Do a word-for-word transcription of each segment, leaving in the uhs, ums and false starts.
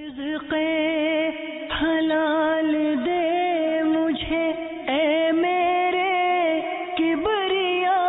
رزق حلال دے مجھے اے میرے کبریا،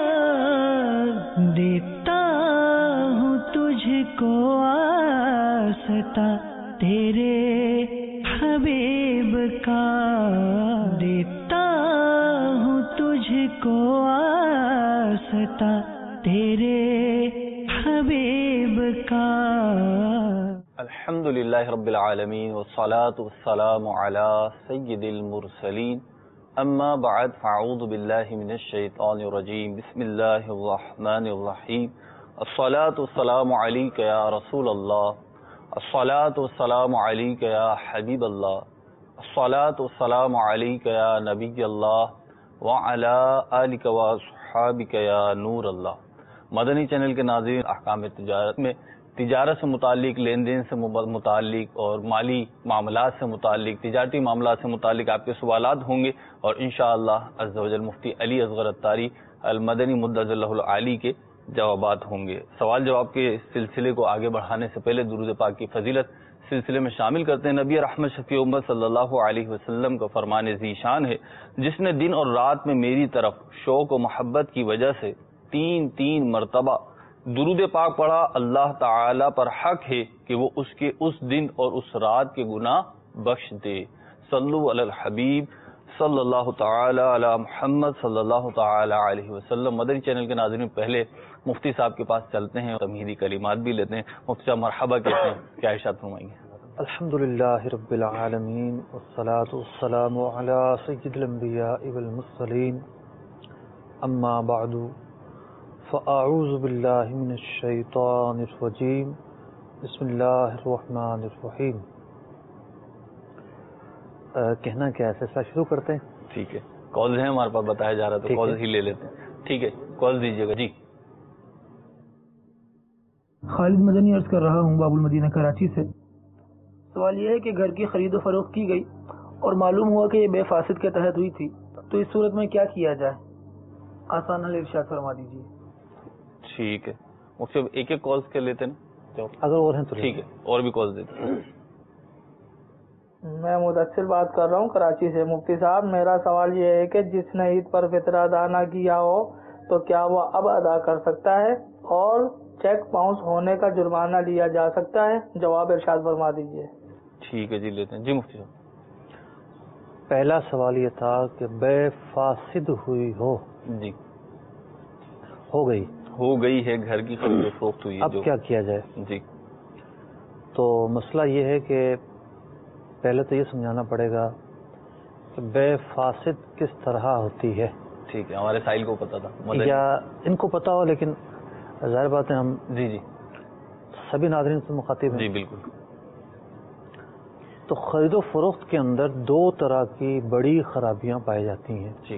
دیتا ہوں تجھ کو آستا تیرے حبیب کا، دیتا ہوں تجھ کو آستا تیرے حبیب کا۔ الحمد للہ رب العالمین والصلاة والسلام علی سید المرسلین، اما بعد فاعوذ باللہ من الشیطان الرجیم، بسم اللہ الرحمن الرحیم۔ الصلاة والسلام علیک یا رسول اللہ، الصلاة والسلام علیک یا حبیب اللہ، الصلاة والسلام علیک یا نبی اللہ وعلی آلک واصحابک یا نور اللہ۔ مدنی چینل کے ناظرین، احکام تجارت میں تجارت سے متعلق، لین دین سے متعلق اور مالی معاملات سے متعلق، تجارتی معاملات سے متعلق آپ کے سوالات ہوں گے، اور انشاءاللہ عز و جل مفتی علی اصغر الطاری المدنی مدظ اللہ العالی کے جوابات ہوں گے۔ سوال جواب کے سلسلے کو آگے بڑھانے سے پہلے درود پاک کی فضیلت سلسلے میں شامل کرتے ہیں۔ نبی رحمت شفیع امت صلی اللہ علیہ وسلم کا فرمان ذیشان ہے، جس نے دن اور رات میں میری طرف شوق و محبت کی وجہ سے تین تین مرتبہ درود پاک پڑھا، اللہ تعالی پر حق ہے کہ وہ اس کے اس دن اور اس رات کے گناہ بخش دے۔ صلو علی الحبیب صلی اللہ تعالی علی محمد صلی اللہ تعالی علیہ وسلم۔ مدنی چینل کے ناظرین، پہلے مفتی صاحب کے پاس چلتے ہیں، تمہیدی کلمات بھی لیتے ہیں۔ مفتی صاحب مرحبا کہتے ہیں، کیا ارشاد فرمائیں گے؟ الحمد للہ رب العالمین والصلاة والسلام علی سید الانبیاء والمرسلین، اما بعد فاعوذ باللہ من الشیطان الرجیم، بسم اللہ الرحمن الرحیم۔ کہنا کیا ہے، سلسلہ شروع کرتے ہیں؟ ٹھیک ہے، کالز ہیں ہمارے پاس، بتایا جا رہا تھا کالز ہی لے لیتے ہیں۔ ٹھیک ہے، کال دیجیے گا۔ جی خالد مدنی عرض کر رہا ہوں، باب المدینہ کراچی سے۔ سوال یہ ہے کہ گھر کی خرید و فروخت کی گئی اور معلوم ہوا کہ یہ بے فاسد کے تحت ہوئی تھی، تو اس صورت میں کیا کیا جائے؟ آسان حل ارشاد فرما دیجیے۔ ٹھیک ہے، مجھ ایک ایک کالز کر لیتے ہیں، اگر اور ہیں تو ٹھیک ہے، اور بھی کالز دیتے ہیں۔ میں مدثر بات کر رہا ہوں کراچی سے۔ مفتی صاحب، میرا سوال یہ ہے کہ جس نے عید پر فطر ادا نہ کیا ہو تو کیا وہ اب ادا کر سکتا ہے، اور چیک باؤنس ہونے کا جرمانہ لیا جا سکتا ہے؟ جواب ارشاد فرما دیجیے۔ ٹھیک ہے جی، لیتے ہیں۔ جی مفتی صاحب، پہلا سوال یہ تھا کہ بے فاسد ہوئی ہو، جی ہو گئی ہو گئی ہے، گھر کی خرید و فروخت ہوئی ہے، اب کیا کیا جائے؟ جی تو مسئلہ یہ ہے کہ پہلے تو یہ سمجھانا پڑے گا کہ بے فاسد کس طرح ہوتی ہے۔ ٹھیک ہے، ہمارے سائل کو پتا تھا یا ان کو پتا ہو، لیکن ظاہر بات ہے ہم جی جی سبھی ناظرین سے مخاطب ہیں۔ جی بالکل۔ تو خرید و فروخت کے اندر دو طرح کی بڑی خرابیاں پائی جاتی ہیں۔ ٹھیک،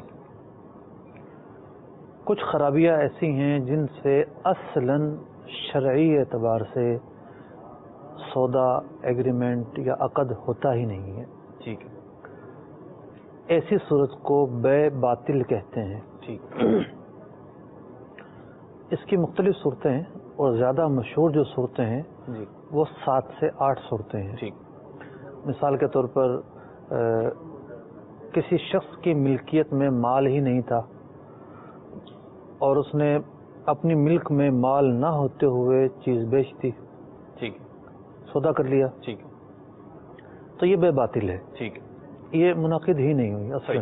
کچھ خرابیاں ایسی ہیں جن سے اصلاً شرعی اعتبار سے سودا، ایگریمنٹ یا عقد ہوتا ہی نہیں ہے۔ ٹھیک ہے، ایسی صورت کو بے باطل کہتے ہیں۔ ٹھیک، اس کی مختلف صورتیں ہیں، اور زیادہ مشہور جو صورتیں ہیں جی وہ سات سے آٹھ صورتیں ہیں۔ ٹھیک، مثال کے طور پر کسی شخص کی ملکیت میں مال ہی نہیں تھا، اور اس نے اپنی ملک میں مال نہ ہوتے ہوئے چیز بیچ دی، ٹھیک، سودا کر لیا، ٹھیک، تو یہ بے باطل ہے، ٹھیک، یہ منعقد ہی نہیں ہوئی اصلاً۔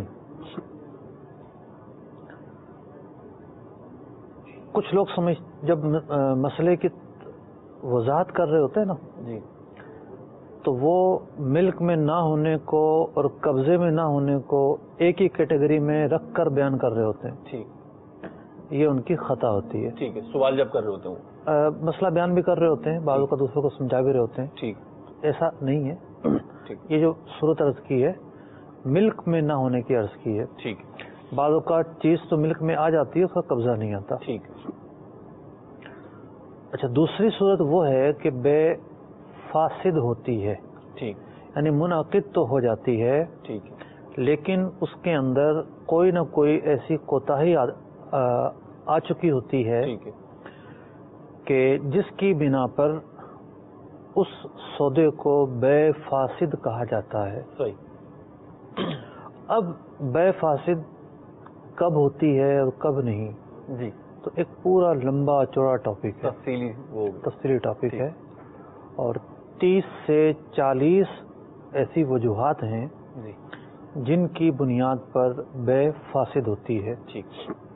کچھ لوگ سمجھ جب مسئلے کی وضاحت کر رہے ہوتے ہیں نا، جی تو وہ ملک میں نہ ہونے کو اور قبضے میں نہ ہونے کو ایک ہی کیٹیگری میں رکھ کر بیان کر رہے ہوتے ہیں، ٹھیک، یہ ان کی خطا ہوتی ہے۔ ٹھیک ہے، سوال جب کر رہے ہوتے ہیں، مسئلہ بیان بھی کر رہے ہوتے ہیں، بعضوں کا دوسروں کو سمجھا بھی رہے ہوتے ہیں، ٹھیک، ایسا نہیں ہے۔ ٹھیک، یہ جو صورت عرض کی ہے ملک میں نہ ہونے کی عرض کی ہے۔ ٹھیک، بعض اوقات چیز تو ملک میں آ جاتی ہے، اس کا قبضہ نہیں آتا۔ ٹھیک، اچھا، دوسری صورت وہ ہے کہ بے فاسد ہوتی ہے، ٹھیک، یعنی منعقد تو ہو جاتی ہے، ٹھیک، لیکن اس کے اندر کوئی نہ کوئی ایسی کوتاہی آ چکی ہوتی ہے ٹھیک ہے، کہ جس کی بنا پر اس سودے کو بے فاسد کہا جاتا ہے. صحیح. اب بے فاسد کب ہوتی ہے اور کب نہیں، جی تو ایک پورا لمبا چوڑا ٹاپک ہے، تفصیلی وہ تفصیلی ٹاپک ہے، اور تیس سے چالیس ایسی وجوہات ہیں جی جن کی بنیاد پر بے فاسد ہوتی ہے. ٹھیک.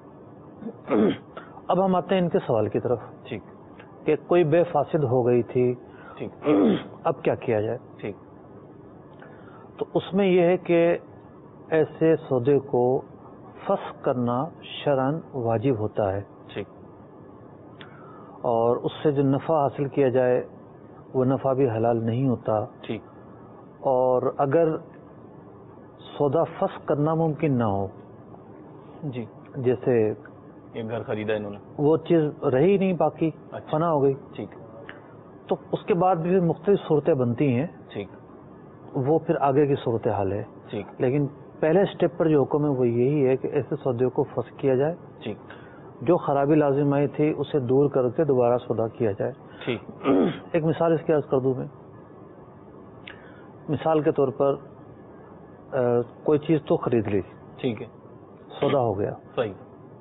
اب ہم آتے ہیں ان کے سوال کی طرف ٹھیک کہ کوئی بے فاسد ہو گئی تھی، ٹھیک اب کیا کیا جائے. ٹھیک. تو اس میں یہ ہے کہ ایسے سودے کو فسخ کرنا شرعاً واجب ہوتا ہے، ٹھیک. اور اس سے جو نفع حاصل کیا جائے وہ نفع بھی حلال نہیں ہوتا. ٹھیک. اور اگر سودا فسخ کرنا ممکن نہ ہو، جی جیسے یہ گھر خریدا انہوں نے، وہ چیز رہی نہیں، باقی اچھا. فنا ہو گئی، ٹھیک. تو اس کے بعد بھی مختلف صورتیں بنتی ہیں، ٹھیک. وہ پھر آگے کی صورتحال ہے. ٹھیک. لیکن پہلے سٹیپ پر جو حکم ہے وہ یہی ہے کہ ایسے سودے کو فسخ کیا جائے، ٹھیک. جو خرابی لازم آئی تھی اسے دور کر کے دوبارہ سودا کیا جائے. ٹھیک. ایک مثال اس کی عرض کر دوں میں. مثال کے طور پر آ, کوئی چیز تو خرید لی، ٹھیک ہے، سودا ہو گیا، صحیح.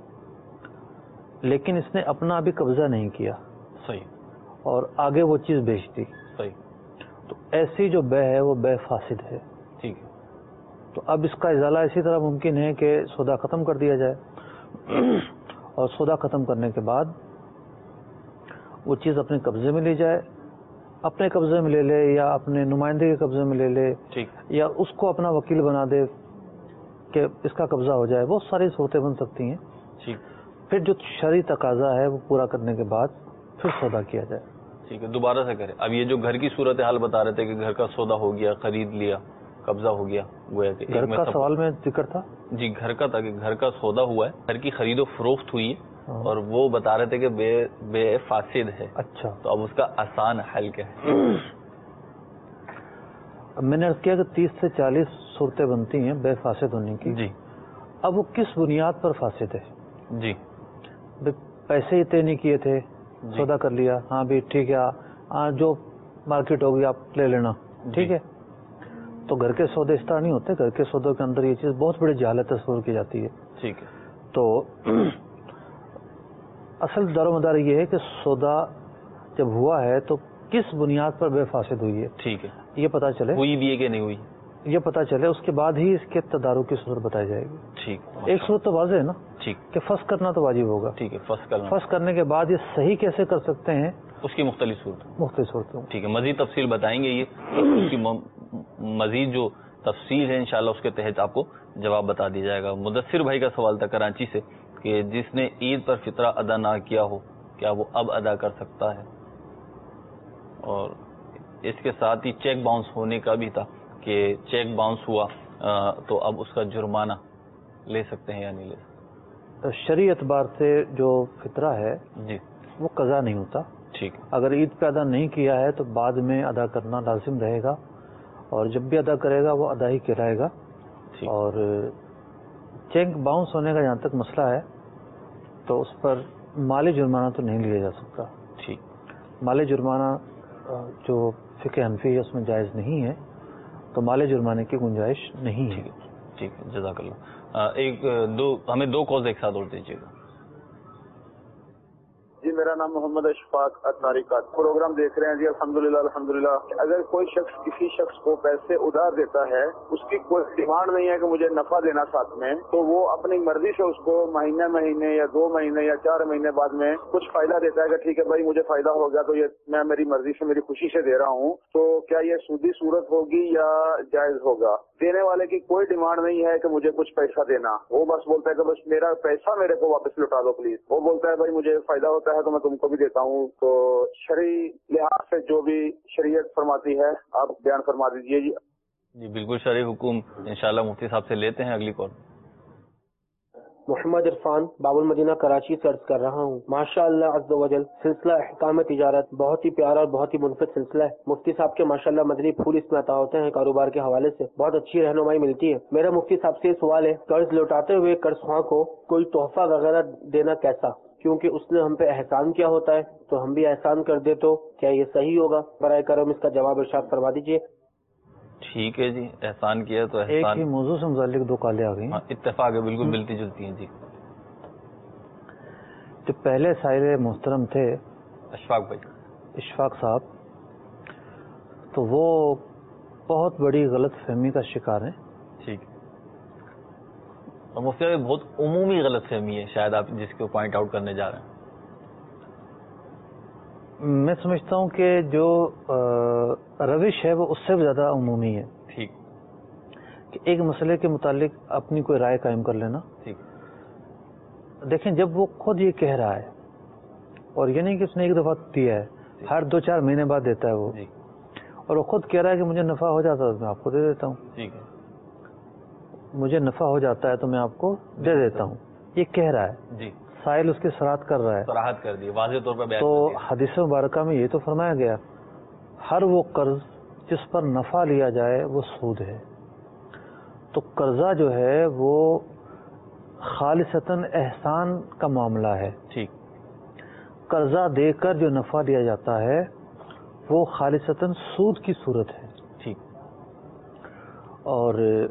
لیکن اس نے اپنا ابھی قبضہ نہیں کیا صحیح. اور آگے وہ چیز بیچ دی، صحیح. تو ایسی جو بے ہے وہ بے فاسد ہے. ٹھیک ہے. تو اب اس کا ازالہ اسی طرح ممکن ہے کہ سودا ختم کر دیا جائے، اور سودا ختم کرنے کے بعد وہ چیز اپنے قبضے میں لی جائے، اپنے قبضے میں لے لے یا اپنے نمائندے کے قبضے میں لے لے، ٹھیک. یا اس کو اپنا وکیل بنا دے کہ اس کا قبضہ ہو جائے. بہت ساری صورتیں بن سکتی ہیں. ٹھیک. پھر جو شرعی تقاضا ہے وہ پورا کرنے کے بعد پھر سودا کیا جائے. ٹھیک ہے، دوبارہ سے کریں. اب یہ جو گھر کی صورتحال بتا رہے تھے کہ گھر کا سودا ہو گیا، خرید لیا، قبضہ ہو گیا، گویا کہ گھر کا سوال میں ذکر تھا. جی گھر کا تھا کہ گھر کا سودا ہوا ہے، گھر کی خرید و فروخت ہوئی ہے، اور وہ بتا رہے تھے کہ بے بے فاسد ہے. اچھا، تو اب اس کا آسان حل کیا ہے؟ اب میں نے عرض کیا کہ تیس سے چالیس صورتیں بنتی ہیں بے فاسد ہونے کی. جی اب وہ کس بنیاد پر فاسد ہے؟ جی پیسے ہی طے نہیں کیے تھے، سودا کر لیا، ہاں بھی ٹھیک ہے، ہاں جو مارکیٹ ہوگی آپ لے لینا، ٹھیک ہے. تو گھر کے سودے اس طرح نہیں ہوتے. گھر کے سودوں کے اندر یہ چیز بہت بڑی جہالت تصور کی جاتی ہے. ٹھیک ہے. تو اصل دار و مدار یہ ہے کہ سودا جب ہوا ہے تو کس بنیاد پر بے فاسد ہوئی ہے، ٹھیک ہے، یہ پتا چلے. ہوئی بھی ہے کہ نہیں ہوئی، یہ پتا چلے، اس کے بعد ہی اس کے تدارک کی صورت بتائی جائے گی. ٹھیک. ایک صورت تو واضح ہے نا ٹھیک کہ فسخ کرنا تو واجب ہوگا. ٹھیک ہے، فسخ کرنا، فسخ کرنے کے بعد یہ صحیح کیسے کر سکتے ہیں، اس کی مختلف صورت، مختلف صورتوں. ٹھیک ہے، مزید تفصیل بتائیں گے. یہ اس کی مزید جو تفصیل ہے انشاءاللہ اس کے تحت آپ کو جواب بتا دیا جائے گا. مدثر بھائی کا سوال تھا کراچی سے کہ جس نے عید پر فطرہ ادا نہ کیا ہو کیا وہ اب ادا کر سکتا ہے، اور اس کے ساتھ ہی چیک باؤنس ہونے کا بھی تھا کہ چیک باؤنس ہوا تو اب اس کا جرمانہ لے سکتے ہیں یا نہیں لے سکتے. شرعی اعتبار سے جو فطرہ ہے جی وہ قضا نہیں ہوتا. ٹھیک ہے. اگر عید پہ ادا نہیں کیا ہے تو بعد میں ادا کرنا لازم رہے گا، اور جب بھی ادا کرے گا وہ ادا ہی کہلائے گا. اور چیک باؤنس ہونے کا جہاں تک مسئلہ ہے تو اس پر مالی جرمانہ تو نہیں لیا جا سکتا. ٹھیک. مالی جرمانہ جو فقہ حنفی ہے اس میں جائز نہیں ہے، تو مالی جرمانے کی گنجائش نہیں ہے. ٹھیک ہے، جزاک اللہ. ایک دو ہمیں دو کالز ایک ساتھ اور دیجیے گا. جی میرا نام محمد اشفاق اتاری کا پروگرام دیکھ رہے ہیں. جی الحمدللہ الحمدللہ. اگر کوئی شخص کسی شخص کو پیسے ادھار دیتا ہے، اس کی کوئی ڈیمانڈ نہیں ہے کہ مجھے نفع دینا ساتھ میں، تو وہ اپنی مرضی سے اس کو مہینے مہینے یا دو مہینے یا چار مہینے بعد میں کچھ فائدہ دیتا ہے کہ ٹھیک ہے بھائی مجھے فائدہ ہو گیا تو یہ میں میری مرضی سے میری خوشی سے دے رہا ہوں. تو کیا یہ سودی صورت ہوگی یا جائز ہوگا؟ دینے والے کی کوئی ڈیمانڈ نہیں ہے کہ مجھے کچھ پیسہ دینا، وہ بس بولتا ہے کہ بس میرا پیسہ میرے کو واپس لوٹا دو پلیز. وہ بولتا ہے بھائی مجھے فائدہ ہوتا ہے تو میں تم کو بھی دیتا ہوں. تو شرعی لحاظ سے جو بھی شریعت فرماتی ہے آپ بیان فرما دیجیے. جی جی بالکل شرعی حکم انشاءاللہ مفتی صاحب سے لیتے ہیں. اگلی کال. محمد عرفان باب المدینہ کراچی سے عرض کر رہا ہوں. ماشاء اللہ عز و جل سلسلہ احکام تجارت بہت ہی پیارا اور بہت ہی منفرد سلسلہ ہے. مفتی صاحب کے ماشاء اللہ مدنی پھول اس میں عطا ہوتے ہیں کاروبار کے حوالے سے، بہت اچھی رہنمائی ملتی ہے. میرا مفتی صاحب سے سوال ہے، قرض لوٹاتے ہوئے قرض خواہ کو کوئی تحفہ وغیرہ دینا کیسا؟ کیونکہ اس نے ہم پہ احسان کیا ہوتا ہے تو ہم بھی احسان کر دے تو کیا یہ صحیح ہوگا؟ برائے کرم اس کا جواب ارشاد فرما دیجیے۔ ٹھیک ہے جی، احسان کیا تو ایک احسان۔ ہی موضوع سے متعلق دو کالیں آ گئی، اتفاق ہے، بالکل ملتی جلتی ہیں۔ جی، جو پہلے سائل محترم تھے اشفاق بھائی، اشفاق صاحب، تو وہ بہت بڑی غلط فہمی کا شکار ہیں۔ ٹھیک، اور مفتی صاحب بہت عمومی غلط فہمی ہے شاید آپ جس کو پوائنٹ آؤٹ کرنے جا رہے ہیں۔ میں سمجھتا ہوں کہ جو روش ہے وہ اس سے بھی زیادہ عمومی ہے۔ ٹھیک، کہ ایک مسئلے کے متعلق اپنی کوئی رائے قائم کر لینا۔ ٹھیک، دیکھیں جب وہ خود یہ کہہ رہا ہے، اور یہ نہیں کہ اس نے ایک دفعہ دیا ہے، ہر دو چار مہینے بعد دیتا ہے وہ، جی، اور وہ خود کہہ رہا ہے کہ مجھے نفع ہو جاتا ہے تو میں آپ کو دے دیتا ہوں، ٹھیک ہے، مجھے نفع ہو جاتا ہے تو میں آپ کو دے دیتا ہوں، یہ کہہ رہا ہے، جی، سائل اس کی صراحت کر رہا ہے۔ صراحت کر دی، واضح طور پر بیان تو کر دیا۔ حدیث مبارکہ میں یہ تو فرمایا گیا ہر وہ قرض جس پر نفع لیا جائے وہ سود ہے۔ تو قرضہ جو ہے وہ خالصتاً احسان کا معاملہ ہے۔ ٹھیک، قرضہ دے کر جو نفع لیا جاتا ہے وہ خالصتاً سود کی صورت ہے۔ ٹھیک، اور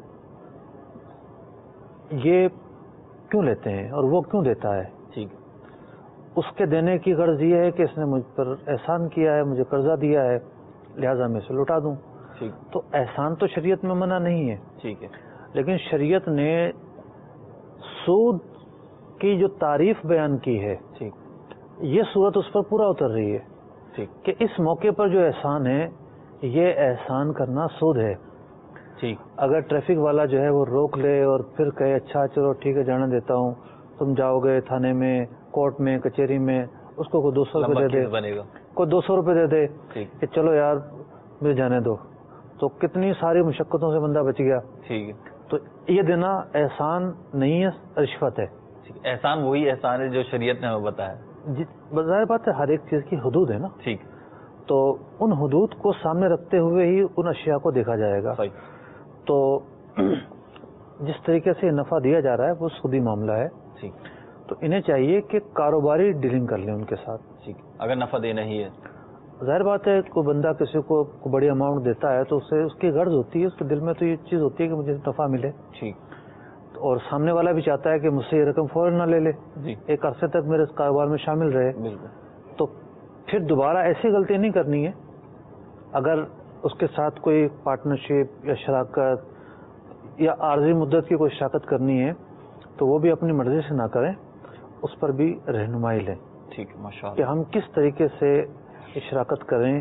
یہ کیوں لیتے ہیں اور وہ کیوں دیتا ہے؟ ٹھیک، اس کے دینے کی غرض یہ ہے کہ اس نے مجھ پر احسان کیا ہے، مجھے قرضہ دیا ہے، لہٰذا میں اسے لوٹا دوں۔ ٹھیک، تو احسان تو شریعت میں منع نہیں ہے، ٹھیک ہے، لیکن شریعت نے سود کی جو تعریف بیان کی ہے ٹھیک، یہ صورت اس پر پورا اتر رہی ہے ٹھیک، کہ اس موقع پر جو احسان ہے یہ احسان کرنا سود ہے۔ ٹھیک، اگر ٹریفک والا جو ہے وہ روک لے اور پھر کہے اچھا چلو ٹھیک ہے جانے دیتا ہوں، تم جاؤ گے تھانے میں، کورٹ میں، کچہری میں، اس کو کوئی دو سو روپے دے دے، بنے گا، کوئی دو سو روپے دے دے ٹھیک، کہ چلو یار مجھے جانے دو، تو کتنی ساری مشقتوں سے بندہ بچ گیا۔ ٹھیک ہے، تو یہ دینا احسان نہیں ہے، رشوت ہے۔ ٹھیک، احسان وہی احسان ہے جو شریعت نے ہمیں بتایا۔ جی بظاہر بات ہے ہر ایک چیز کی حدود ہے نا، ٹھیک، تو ان حدود کو سامنے رکھتے ہوئے ہی ان اشیاء کو دیکھا جائے گا۔ صحیح، تو جس طریقے سے نفع دیا جا رہا ہے وہ سودی معاملہ ہے، ٹھیک، تو انہیں چاہیے کہ کاروباری ڈیلنگ کر لیں ان کے ساتھ۔ ٹھیک، اگر نفع دینا ہی ہے، ظاہر بات ہے کوئی بندہ کسی کو بڑی اماؤنٹ دیتا ہے تو اسے اس کی غرض ہوتی ہے، اس کے دل میں تو یہ چیز ہوتی ہے کہ مجھے نفع ملے، ٹھیک، اور سامنے والا بھی چاہتا ہے کہ مجھ سے یہ رقم فوراً نہ لے لے، جی، ایک عرصے تک میرے اس کاروبار میں شامل رہے۔ بالکل، تو پھر دوبارہ ایسی غلطی نہیں کرنی ہے۔ اگر اس کے ساتھ کوئی پارٹنرشپ یا شراکت یا عارضی مدت کی کوئی شراکت کرنی ہے تو وہ بھی اپنی مرضی سے نہ کریں، اس پر بھی رہنمائی لیں ٹھیک، ماشاء کہ اللہ، ہم کس طریقے سے شراکت کریں۔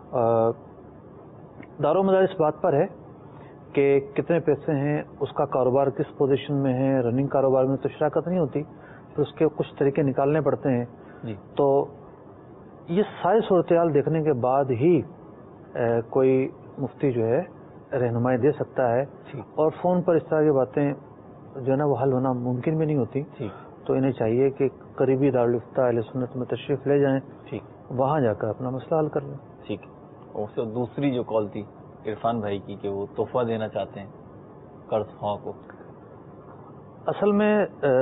دار و مدار اس بات پر ہے کہ کتنے پیسے ہیں، اس کا کاروبار کس پوزیشن میں ہے۔ رننگ کاروبار میں تو شراکت نہیں ہوتی، پھر اس کے کچھ طریقے نکالنے پڑتے ہیں۔ جی، تو یہ ساری صورتحال دیکھنے کے بعد ہی کوئی مفتی جو ہے رہنمائی دے سکتا ہے، اور فون پر اس طرح کی باتیں جو ہے نا وہ حل ہونا ممکن بھی نہیں ہوتی۔ ٹھیک، تو انہیں چاہیے کہ قریبی دارالفتہ اہل سنت میں تشریف لے جائیں، ٹھیک، وہاں جا کر اپنا مسئلہ حل کر لیں۔ ٹھیک، اور سے دوسری جو کال تھی عرفان بھائی کی کہ وہ تحفہ دینا چاہتے ہیں قرض خواہ کو۔ اصل میں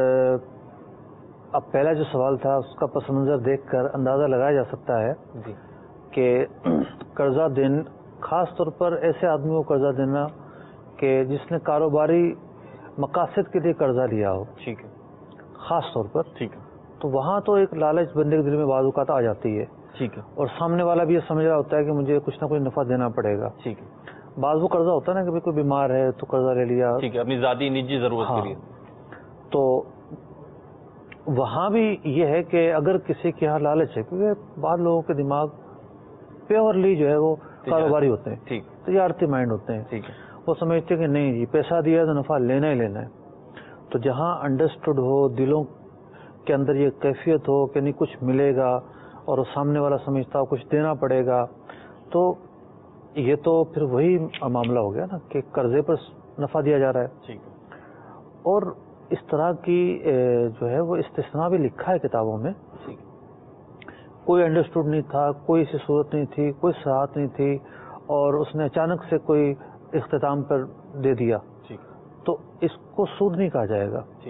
اب پہلا جو سوال تھا اس کا پس منظر دیکھ کر اندازہ لگایا جا سکتا ہے جی، کہ قرضہ دین، خاص طور پر ایسے آدمی کو قرضہ دینا کہ جس نے کاروباری مقاصد کے لیے قرضہ لیا ہو، ٹھیک ہے، خاص طور پر، ٹھیک ہے، تو وہاں تو ایک لالچ بندے کے دل میں بعض اوقات آ جاتی ہے، ٹھیک ہے، اور سامنے والا بھی یہ سمجھ رہا ہوتا ہے کہ مجھے کچھ نہ کچھ نفع دینا پڑے گا۔ ٹھیک ہے، بعض وہ قرضہ ہوتا ہے نا کہ کوئی بیمار ہے تو قرضہ لے لیا، ٹھیک ہے، اپنی ذاتی نجی ضرورت ہاں، کے لیے۔ تو وہاں بھی یہ ہے کہ اگر کسی کے یہاں لالچ ہے، کیونکہ بعض لوگوں کے دماغ پیورلی جو ہے وہ کاروباری ہوتے ہیں، ٹھیک، تجارتی مائنڈ ہوتے ہیں، ٹھیک ہے، وہ سمجھتے ہیں کہ نہیں جی پیسہ دیا ہے تو نفع لینا ہی لینا ہے۔ تو جہاں انڈرسٹوڈ ہو، دلوں کے اندر یہ کیفیت ہو کہ نہیں کچھ ملے گا، اور سامنے والا سمجھتا ہو کچھ دینا پڑے گا، تو یہ تو پھر وہی معاملہ ہو گیا نا کہ قرضے پر نفع دیا جا رہا ہے۔ ٹھیک ہے، اور اس طرح کی جو ہے وہ استثناء بھی لکھا ہے کتابوں میں، ٹھیک، کوئی انڈرسٹوڈ نہیں تھا، کوئی ایسی صورت نہیں تھی، کوئی صراحت نہیں تھی، اور اس نے اچانک سے کوئی اختتام پر دے دیا، ٹھیک، تو اس کو سود نہیں کہا جائے گا۔ ٹھیک،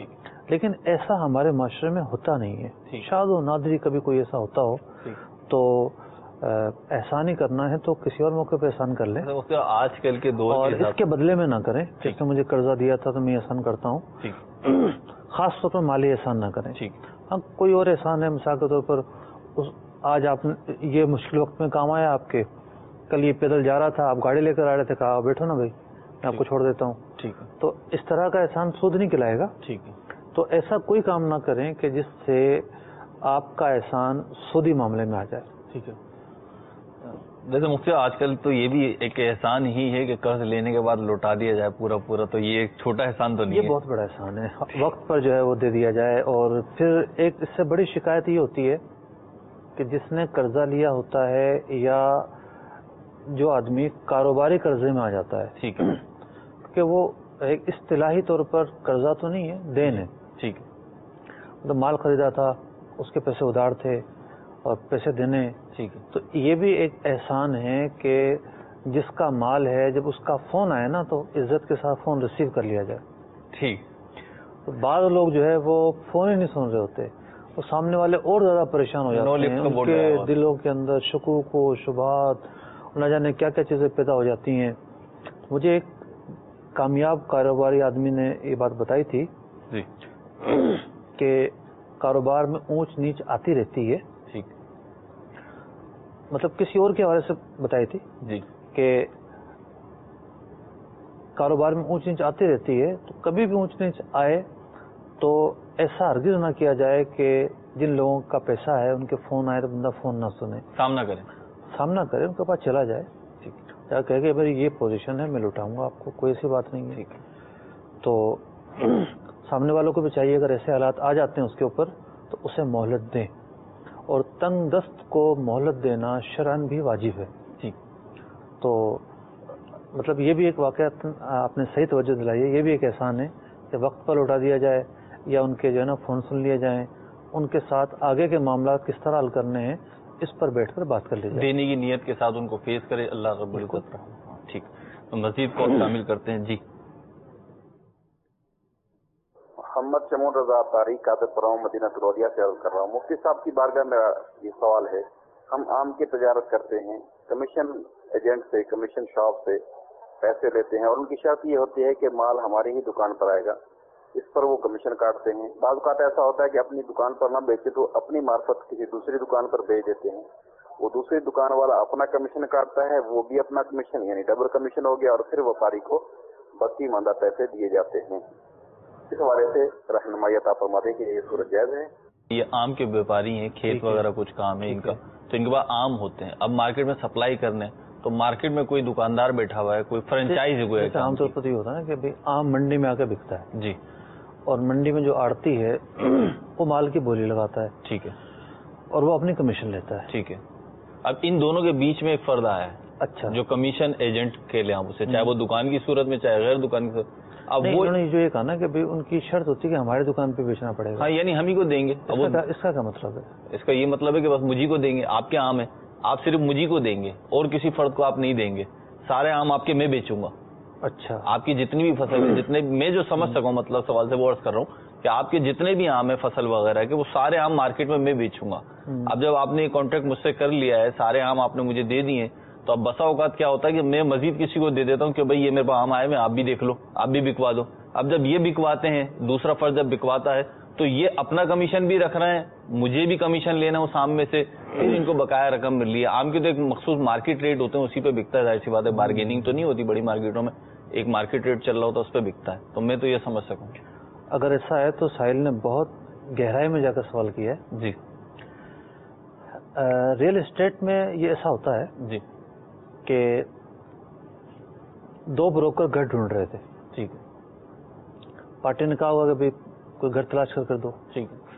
لیکن ایسا ہمارے معاشرے میں ہوتا نہیں ہے. شاید و نادری کبھی کوئی ایسا ہوتا ہو تو احسان ہی کرنا ہے تو کسی اور موقع پہ احسان کر لیں, آج کل کے دور اور اس کے بدلے میں نہ کریں. جس نے مجھے قرضہ دیا تھا تو میں احسان کرتا ہوں, خاص طور پر مالی احسان نہ کریں. ہاں کوئی اور احسان ہے, مثال کے طور پر آج آپ یہ مشکل وقت میں کام آیا آپ کے, کل یہ پیدل جا رہا تھا, آپ گاڑی لے کر آ رہے تھے, کہا بیٹھو نا بھائی میں آپ کو چھوڑ دیتا ہوں. ٹھیک ہے, تو اس طرح کا احسان سود نہیں کھلائے گا. ٹھیک ہے, تو ایسا کوئی کام نہ کریں کہ جس سے آپ کا احسان سودی معاملے میں آ جائے. ٹھیک ہے, ویسے مفتی آج کل تو یہ بھی ایک احسان ہی ہے کہ قرض لینے کے بعد لوٹا دیا جائے پورا پورا, تو یہ ایک چھوٹا احسان تو نہیں ہے, یہ بہت بڑا احسان ہے. وقت پر جو ہے وہ دے دیا جائے. اور پھر ایک اس سے بڑی شکایت یہ ہوتی ہے کہ جس نے قرضہ لیا ہوتا ہے یا جو آدمی کاروباری قرضے میں آ جاتا ہے, ٹھیک ہے, کہ وہ ایک اصطلاحی طور پر قرضہ تو نہیں ہے, دین ہے. ٹھیک ہے, مطلب مال خریدا تھا, اس کے پیسے ادھار تھے اور پیسے دینے. ٹھیک ہے, تو یہ بھی ایک احسان ہے کہ جس کا مال ہے جب اس کا فون آئے نا تو عزت کے ساتھ فون ریسیو کر لیا جائے. ٹھیک, تو بعض لوگ جو ہے وہ فون ہی نہیں سن رہے ہوتے, وہ سامنے والے اور زیادہ پریشان ہو جاتے ہیں, ان کے دلوں کے اندر شکوک و شبہات نہ جانے کیا کیا چیزیں پیدا ہو جاتی ہیں. مجھے ایک کامیاب کاروباری آدمی نے یہ بات بتائی تھی جی کہ کاروبار میں اونچ نیچ آتی رہتی ہے. ٹھیک, مطلب کسی اور کے حوالے سے بتائی تھی جی کہ کاروبار میں اونچ نیچ آتی رہتی ہے, تو کبھی بھی اونچ نیچ آئے تو ایسا ہرگز نہ کیا جائے کہ جن لوگوں کا پیسہ ہے ان کے فون آئے تو بندہ فون نہ سنے, سامنا کرے سامنا کرے ان کے پاس چلا جائے. یا کہے کہ بھائی یہ پوزیشن ہے میں لوٹاؤں گا آپ کو, کوئی ایسی بات نہیں ہے. تو سامنے والوں کو بھی چاہیے اگر ایسے حالات آ جاتے ہیں اس کے اوپر تو اسے مہلت دیں, اور تنگ دست کو مہلت دینا شرعاً بھی واجب ہے. ٹھیک, تو مطلب یہ بھی ایک واقعہ آپ نے صحیح توجہ دلائی ہے, یہ بھی ایک احسان ہے کہ وقت پر لوٹا دیا جائے یا ان کے جو ہے نا فون سن لیے جائیں, ان کے ساتھ آگے کے معاملات کس طرح حل کرنے ہیں اس پر بیٹھ کر بات کر لی جائے, دینے کی نیت کے ساتھ ان کو فیس کرے. اللہ رب العزت. ٹھیک, تو مزید کو شامل کرتے ہیں. جی, محمد شمون رضا تاریخ قادر پراؤں مدینہ ترولیا سے عرض کر رہا ہوں. مفتی صاحب کی بارگاہ میں یہ سوال ہے, ہم آم کی تجارت کرتے ہیں, کمیشن ایجنٹ سے کمیشن شاپ سے پیسے لیتے ہیں اور ان کی شرط یہ ہوتی ہے کہ مال ہماری ہی دکان پر آئے گا, اس پر وہ کمیشن کاٹتے ہیں. بعض اوقات ایسا ہوتا ہے کہ اپنی دکان پر نہ بیچے تو اپنی مارفت کسی دوسری دکان پر بیچ دیتے ہیں, وہ دوسری دکان والا اپنا کمیشن کاٹتا ہے, وہ بھی اپنا کمیشن یعنی ڈبل کمیشن ہو گیا, اور پھر وپاری کو باقی ماندہ پیسے دیے جاتے ہیں. اس حوالے سے رہنمائی عطا فرما دیں کہ یہ صورت جائز ہے. یہ آم کے بیوپاری ہیں, کھیت وغیرہ کچھ کام ہے ان کا, تو ان کے پاس آم ہوتے ہیں. اب مارکیٹ میں سپلائی کرنے تو مارکیٹ میں کوئی دکاندار بیٹھا ہوا ہے, کوئی فرنچائز ہے, کوئی عام طور پر یہ ہوتا ہے کہ بھائی آم منڈی میں آ کے بکتا ہے جی, اور منڈی میں جو آڑتی ہے وہ مال کی بولی لگاتا ہے. ٹھیک ہے, اور وہ اپنی کمیشن لیتا ہے. ٹھیک ہے, اب ان دونوں کے بیچ میں ایک فرد آیا ہے. اچھا, جو کمیشن ایجنٹ کہہ لیں آپ اسے, چاہے وہ دکان کی صورت میں چاہے غیر دکان کی صورت. اب وہ جو یہ کہا نا کہ ان کی شرط ہوتی ہے کہ ہماری دکان پہ بیچنا پڑے گا. ہاں, یعنی ہم ہی کو دیں گے. اس کا کیا مطلب ہے؟ اس کا یہ مطلب ہے کہ بس مجھے کو دیں گے, آپ کے آم ہے آپ صرف مجھے کو دیں گے اور کسی فرد کو آپ نہیں دیں گے, سارے آم آپ کے میں بیچوں گا. اچھا, آپ کی جتنی بھی فصل ہے, جتنے میں جو سمجھ سکوں مطلب سوال سے وہ عرض کر رہا ہوں کہ آپ کے جتنے بھی آم ہے فصل وغیرہ کہ وہ سارے آم مارکیٹ میں میں بیچوں گا. اب جب آپ نے کانٹریکٹ مجھ سے کر لیا ہے, سارے آم آپ نے مجھے دے دیے, تو اب بسا اوقات کیا ہوتا ہے کہ میں مزید کسی کو دے دیتا ہوں کہ بھائی یہ میرے پاس آم آئے میں, آپ بھی دیکھ لو, آپ بھی بکوا دو. اب جب یہ بکواتے ہیں, دوسرا فرد جب بکواتا ہے تو یہ اپنا کمیشن بھی رکھ رہے ہیں, مجھے بھی کمیشن لینا اس آم میں سے, پھر ان کو بقایا رقم مل رہی ہے. آم کے تو ایک مخصوص مارکیٹ ریٹ ہوتے ہیں, اسی پہ بکتا ہے, ظاہر سی بات ہے, بارگیننگ تو نہیں ہوتی بڑی مارکیٹوں میں, ایک مارکیٹ ریٹ چل رہا ہوتا ہے اس پہ بکتا ہے. تو میں تو یہ سمجھ سکوں. اگر ایسا ہے تو ساحل نے بہت گہرائی میں جا کر سوال کیا ہے. جی, ریئل اسٹیٹ میں یہ ایسا ہوتا ہے جی کہ دو بروکر گھر ڈھونڈ رہے تھے. ٹھیک ہے, پارٹی نے کہا ہوگا کہ بھائی کوئی گھر تلاش کر کر دو. ٹھیک ہے,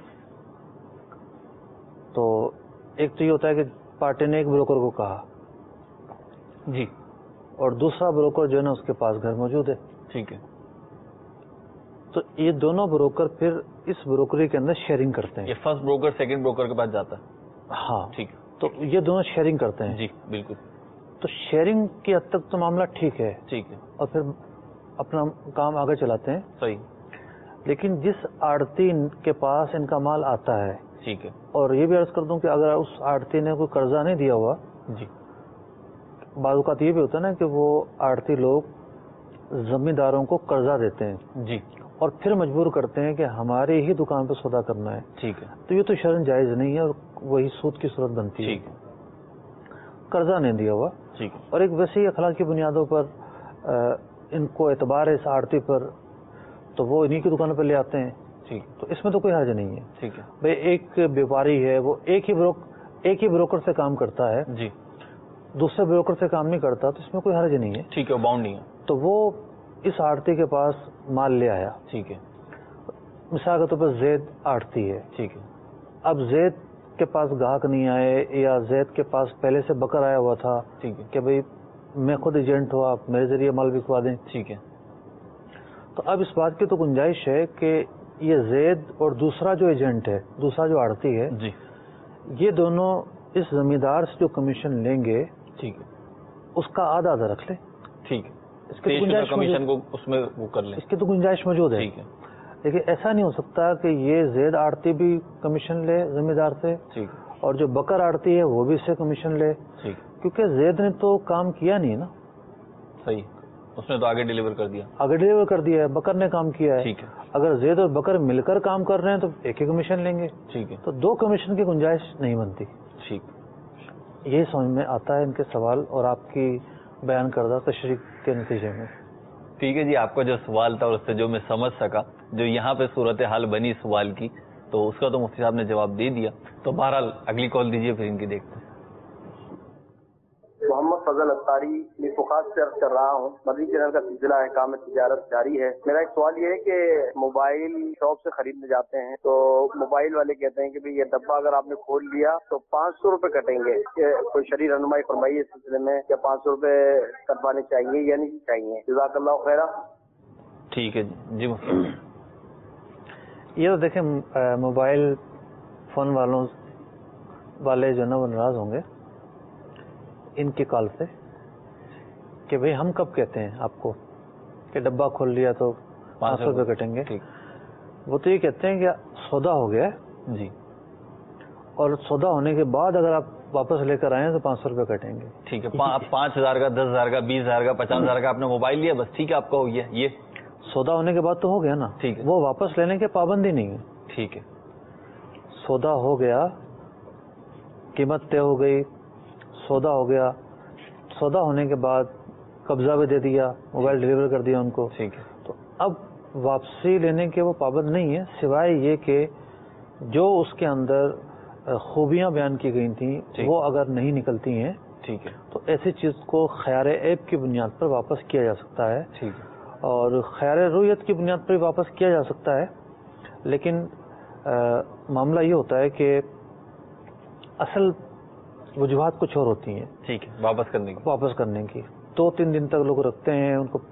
تو ایک تو یہ ہوتا ہے کہ پارٹی نے ایک بروکر کو کہا جی, اور دوسرا بروکر جو ہے نا اس کے پاس گھر موجود ہے. ٹھیک ہے, تو یہ دونوں بروکر پھر اس بروکری کے اندر شیئرنگ کرتے ہیں. یہ فرسٹ بروکر سیکنڈ بروکر کے پاس جاتا ہے. ہاں ٹھیک ہے, تو یہ دونوں شیئرنگ کرتے ہیں. جی بالکل. تو شیئرنگ کی حد تک تو معاملہ ٹھیک ہے. ٹھیک ہے, اور پھر اپنا کام آگے چلاتے ہیں. صحیح. لیکن جس آڑتی کے پاس ان کا مال آتا ہے، ٹھیک ہے، اور یہ بھی عرض کر دوں کہ اگر اس آڑتی نے کوئی قرضہ نہیں دیا ہوا، جی، بعض اوقات یہ بھی ہوتا ہے نا کہ وہ آڑتی لوگ زمینداروں کو قرضہ دیتے ہیں، جی، اور پھر مجبور کرتے ہیں کہ ہماری ہی دکان پہ سودا کرنا ہے، ٹھیک ہے، تو یہ تو شرعاً جائز نہیں ہے اور وہی سود کی صورت بنتی ہے، ٹھیک ہے، قرضہ نہیں دیا ہوا، ٹھیک ہے، اور ایک ویسی اخلاقی بنیادوں پر ان کو اعتبار ہے اس آڑتی پر، تو وہ انہی کی دکان پہ لے آتے ہیں، ٹھیک، تو اس میں تو کوئی حرج نہیں ہے۔ ٹھیک ہے، بھائی ایک بیواری ہے، وہ ایک ہی بروک ایک ہی بروکر سے کام کرتا ہے، جی، دوسرے بروکر سے کام نہیں کرتا، تو اس میں کوئی حرج نہیں ہے، ٹھیک ہے، باؤنڈ نہیں ہے، تو وہ اس آڑتی کے پاس مال لے آیا، ٹھیک ہے، مثال کے طور پر زید آڑتی ہے، ٹھیک ہے، اب زید کے پاس گاہک نہیں آئے، یا زید کے پاس پہلے سے بکر آیا ہوا تھا ٹھیک ہے، کہ بھئی میں خود ایجنٹ ہوں، آپ میرے ذریعے مال بکوا دیں، ٹھیک ہے، تو اب اس بات کی تو گنجائش ہے کہ یہ زید اور دوسرا جو ایجنٹ ہے، دوسرا جو آڑتی ہے، جی، یہ دونوں اس زمیندار سے جو کمیشن لیں گے ٹھیک ہے، اس کا آدھا آدھا رکھ لیں، ٹھیک ہے، اس کی تو گنجائش کمیشن موجود کو اس میں وہ کر لیں، اس کی تو گنجائش موجود ہے، ٹھیک ہے، لیکن ایسا نہیں ہو سکتا کہ یہ زید آڑتی بھی کمیشن لے زمیندار سے، ٹھیک ہے، اور جو بکر آڑتی ہے وہ بھی اس سے کمیشن لے، ٹھیک، کیونکہ زید نے تو کام کیا نہیں نا، صحیح، اس نے تو آگے ڈیلیور کر دیا، آگے ڈلیور کر دیا ہے، بکر نے کام کیا ہے، ٹھیک ہے، اگر زید اور بکر مل کر کام کر رہے ہیں تو ایک ہی کمیشن لیں گے، ٹھیک ہے، تو دو کمیشن کی گنجائش نہیں بنتی، ٹھیک، یہی سمجھ میں آتا ہے ان کے سوال اور آپ کی بیان کردہ تشریح کے نتیجے میں۔ ٹھیک ہے جی، آپ کا جو سوال تھا اس سے جو میں سمجھ سکا، جو یہاں پہ صورتحال بنی سوال کی، تو اس کا تو مفتی صاحب نے جواب دے دیا، تو بہرحال اگلی کال دیجیے، پھر ان کی دیکھتے ہیں۔ محمد فضل اتاری فقات سے عرض کر رہا ہوں، مدنی چینل کا سلسلہ احکام تجارت جاری ہے۔ میرا ایک سوال یہ ہے کہ موبائل شاپ سے خریدنے جاتے ہیں تو موبائل والے کہتے ہیں کہ بھئی یہ ڈبہ اگر آپ نے کھول لیا تو پانچ سو روپے کٹیں گے، کہ کوئی شرعی رہنمائی فرمائیے اس سلسلے میں، کیا پانچ سو روپے کٹوانے چاہیے یا نہیں چاہیے؟ جزاک اللہ خیرہ۔ ٹھیک ہے جی مفتی، یہ تو دیکھیں موبائل فون والوں والے جو نا وہ ناراض ہوں گے ان کی کال سے کہ بھئی ہم کب کہتے ہیں آپ کو کہ ڈبہ کھول لیا تو پانچ سو روپے کٹیں گے، وہ تو یہ کہتے ہیں کہ سودا ہو گیا جی، اور سودا ہونے کے بعد اگر آپ واپس لے کر آئے تو پانچ سو روپے کٹیں گے۔ ٹھیک ہے، پانچ ہزار کا، دس ہزار کا، بیس ہزار کا، پچاس ہزار کا آپ نے موبائل لیا، بس ٹھیک ہے، آپ کا ہو گیا، یہ سودا ہونے کے بعد تو ہو گیا نا، ٹھیک ہے، وہ واپس لینے کی پابندی نہیں ہے، ٹھیک ہے، سودا ہو گیا، قیمت طے ہو گئی، سودا ہو گیا، سودا ہونے کے بعد قبضہ بھی دے دیا، موبائل ڈلیور کر دیا ان کو، ٹھیک ہے، تو اب واپسی لینے کے وہ پابند نہیں ہے، سوائے یہ کہ جو اس کے اندر خوبیاں بیان کی گئی تھیں وہ اگر نہیں نکلتی ہیں، ٹھیک ہے، تو ایسی چیز کو خیار عیب کی بنیاد پر واپس کیا جا سکتا ہے، ٹھیک ہے، اور خیار رویت کی بنیاد پر واپس کیا جا سکتا ہے، لیکن معاملہ یہ ہوتا ہے کہ اصل وجوہات کچھ اور ہوتی ہیں، ٹھیک ہے، واپس کرنے کی، واپس کرنے کی دو تین دن تک لوگ رکھتے ہیں ان کو،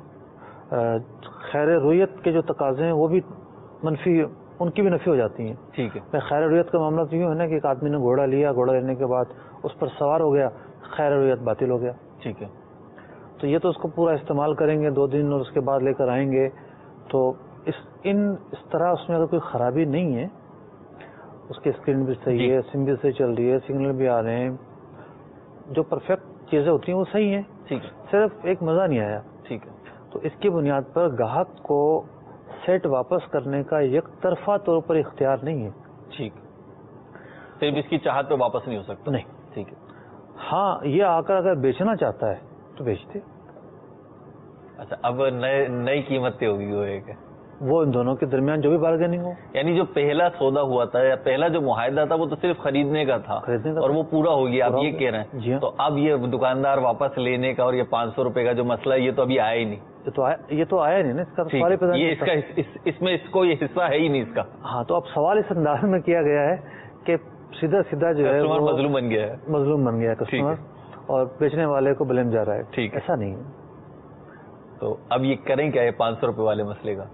خیر رویت کے جو تقاضے ہیں وہ بھی منفی، ان کی بھی نفی ہو جاتی ہیں، ٹھیک ہے، خیر رویت کا معاملہ تو یہ ہے نا کہ ایک آدمی نے گھوڑا لیا، گھوڑا لینے کے بعد اس پر سوار ہو گیا، خیر رویت باطل ہو گیا، ٹھیک ہے، تو یہ تو اس کو پورا استعمال کریں گے دو دن اور اس کے بعد لے کر آئیں گے، تو اس ان اس طرح اس میں اگر کوئی خرابی نہیں ہے، اس کی اسکرین بھی صحیح ہے، سم بھی صحیح چل رہی ہے، سگنل بھی آ رہے ہیں، جو پرفیکٹ چیزیں ہوتی ہیں وہ صحیح ہیں، ٹھیک ہے، صرف ایک مزہ نہیں آیا، ٹھیک ہے، تو اس کی بنیاد پر گاہک کو سیٹ واپس کرنے کا یک طرفہ طور پر اختیار نہیں ہے، ٹھیک، صرف اس کی چاہت پہ واپس نہیں ہو سکتا، نہیں، ٹھیک ہے، ہاں یہ آ کر اگر بیچنا چاہتا ہے تو بیچ دے، اچھا اب نئے نئی قیمت پہ ہوگی وہ ایک ہے، وہ ان دونوں کے درمیان جو بھی بارگیننگ ہو، یعنی جو پہلا سودا ہوا تھا یا پہلا جو معاہدہ تھا وہ تو صرف خریدنے کا تھا، خریدنے کا اور وہ پورا ہو گیا، آپ پورا ہو یہ گیا، کہہ رہے ہیں، جی ہاں، تو اب یہ دکاندار واپس لینے کا اور یہ پانچ سو روپے کا جو مسئلہ ہے یہ تو ابھی آیا ہی نہیں، یہ تو آیا یہ تو آیا نہیں نا، اس کا ٹھیک سوال ہی پیدا ہے، نہیں یہ اس ہوتا۔ کا اس اس میں اس کو یہ حصہ ہے ہی نہیں اس کا، ہاں تو اب سوال اس انداز میں کیا گیا ہے کہ سیدھا سیدھا جو ہے کسٹمر وہ مظلوم بن گیا ہے، مظلوم بن گیا ٹھیک کسٹمر، ہے، اور بیچنے والے کو بلیم جا رہا ہے، ٹھیک ہے، ایسا نہیں ہے، تو اب یہ کریں کیا یہ پانچ سو روپے والے مسئلے کا؟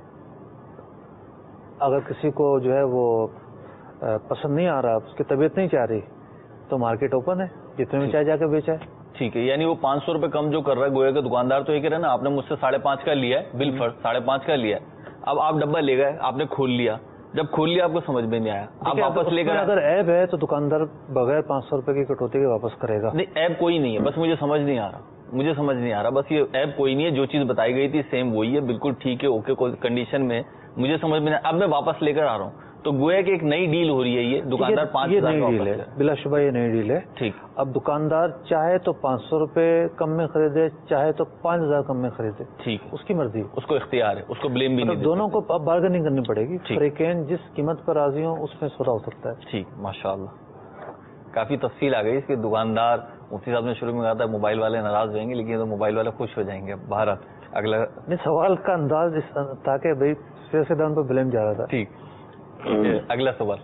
اگر کسی کو جو ہے وہ پسند نہیں آ رہا، اس کی طبیعت نہیں چاہ رہی، تو مارکیٹ اوپن ہے، جتنے میں چاہے جا کے بیچا ہے، ٹھیک ہے، یعنی وہ پانچ سو روپے کم جو کر رہا ہے، گویا کہ دکاندار تو یہ کہہ رہا ہے نا آپ نے مجھ سے ساڑھے پانچ کا لیا ہے، بل فرض ساڑھے پانچ کا لیا ہے، اب آپ ڈبہ لے گئے, آپ نے کھول لیا, جب کھول لیا آپ کو سمجھ میں نہیں آیا, آپ واپس لے کر اگر ایب ہے تو دکاندار بغیر پانچ سو روپے کی کٹوتی کے واپس کرے گا. نہیں ایب کوئی نہیں ہے, بس مجھے سمجھ نہیں آ رہا, مجھے سمجھ نہیں آ رہا بس یہ ایب کوئی نہیں ہے, جو چیز بتائی گئی تھی سیم وہی ہے, بالکل ٹھیک ہے, اوکے کوئی کنڈیشن میں, مجھے سمجھ میں نہیں. اب میں واپس لے کر آ رہا ہوں تو گویا کہ ایک نئی ڈیل ہو رہی ہے, یہ دکاندار پانچ یہ نئی ڈیل ہے, بلا شبہ یہ نئی ڈیل ہے. ٹھیک, اب دکاندار چاہے تو پانچ سو روپے کم میں خریدے, چاہے تو پانچ ہزار کم میں خریدے, ٹھیک, اس کی مرضی, اس کو اختیار ہے, اس کو بلیم بھی نہیں, دونوں کو اب بارگننگ کرنی پڑے گی. فریقین جس قیمت پر راضی ہوں اس میں سودا ہو سکتا ہے. ٹھیک, ماشاء اللہ کافی تفصیل آ گئی اس کے. دکاندار مفتی صاحب نے شروع میں کہا تھا موبائل والے ناراض ہوئیں گے, لیکن تو موبائل والے خوش ہو جائیں گے. بہرحال اگلا نہیں, سوال کا انداز تاکہ بھائی سے دان پر بلیم جا رہا تھا. ٹھیک, اگلا سوال.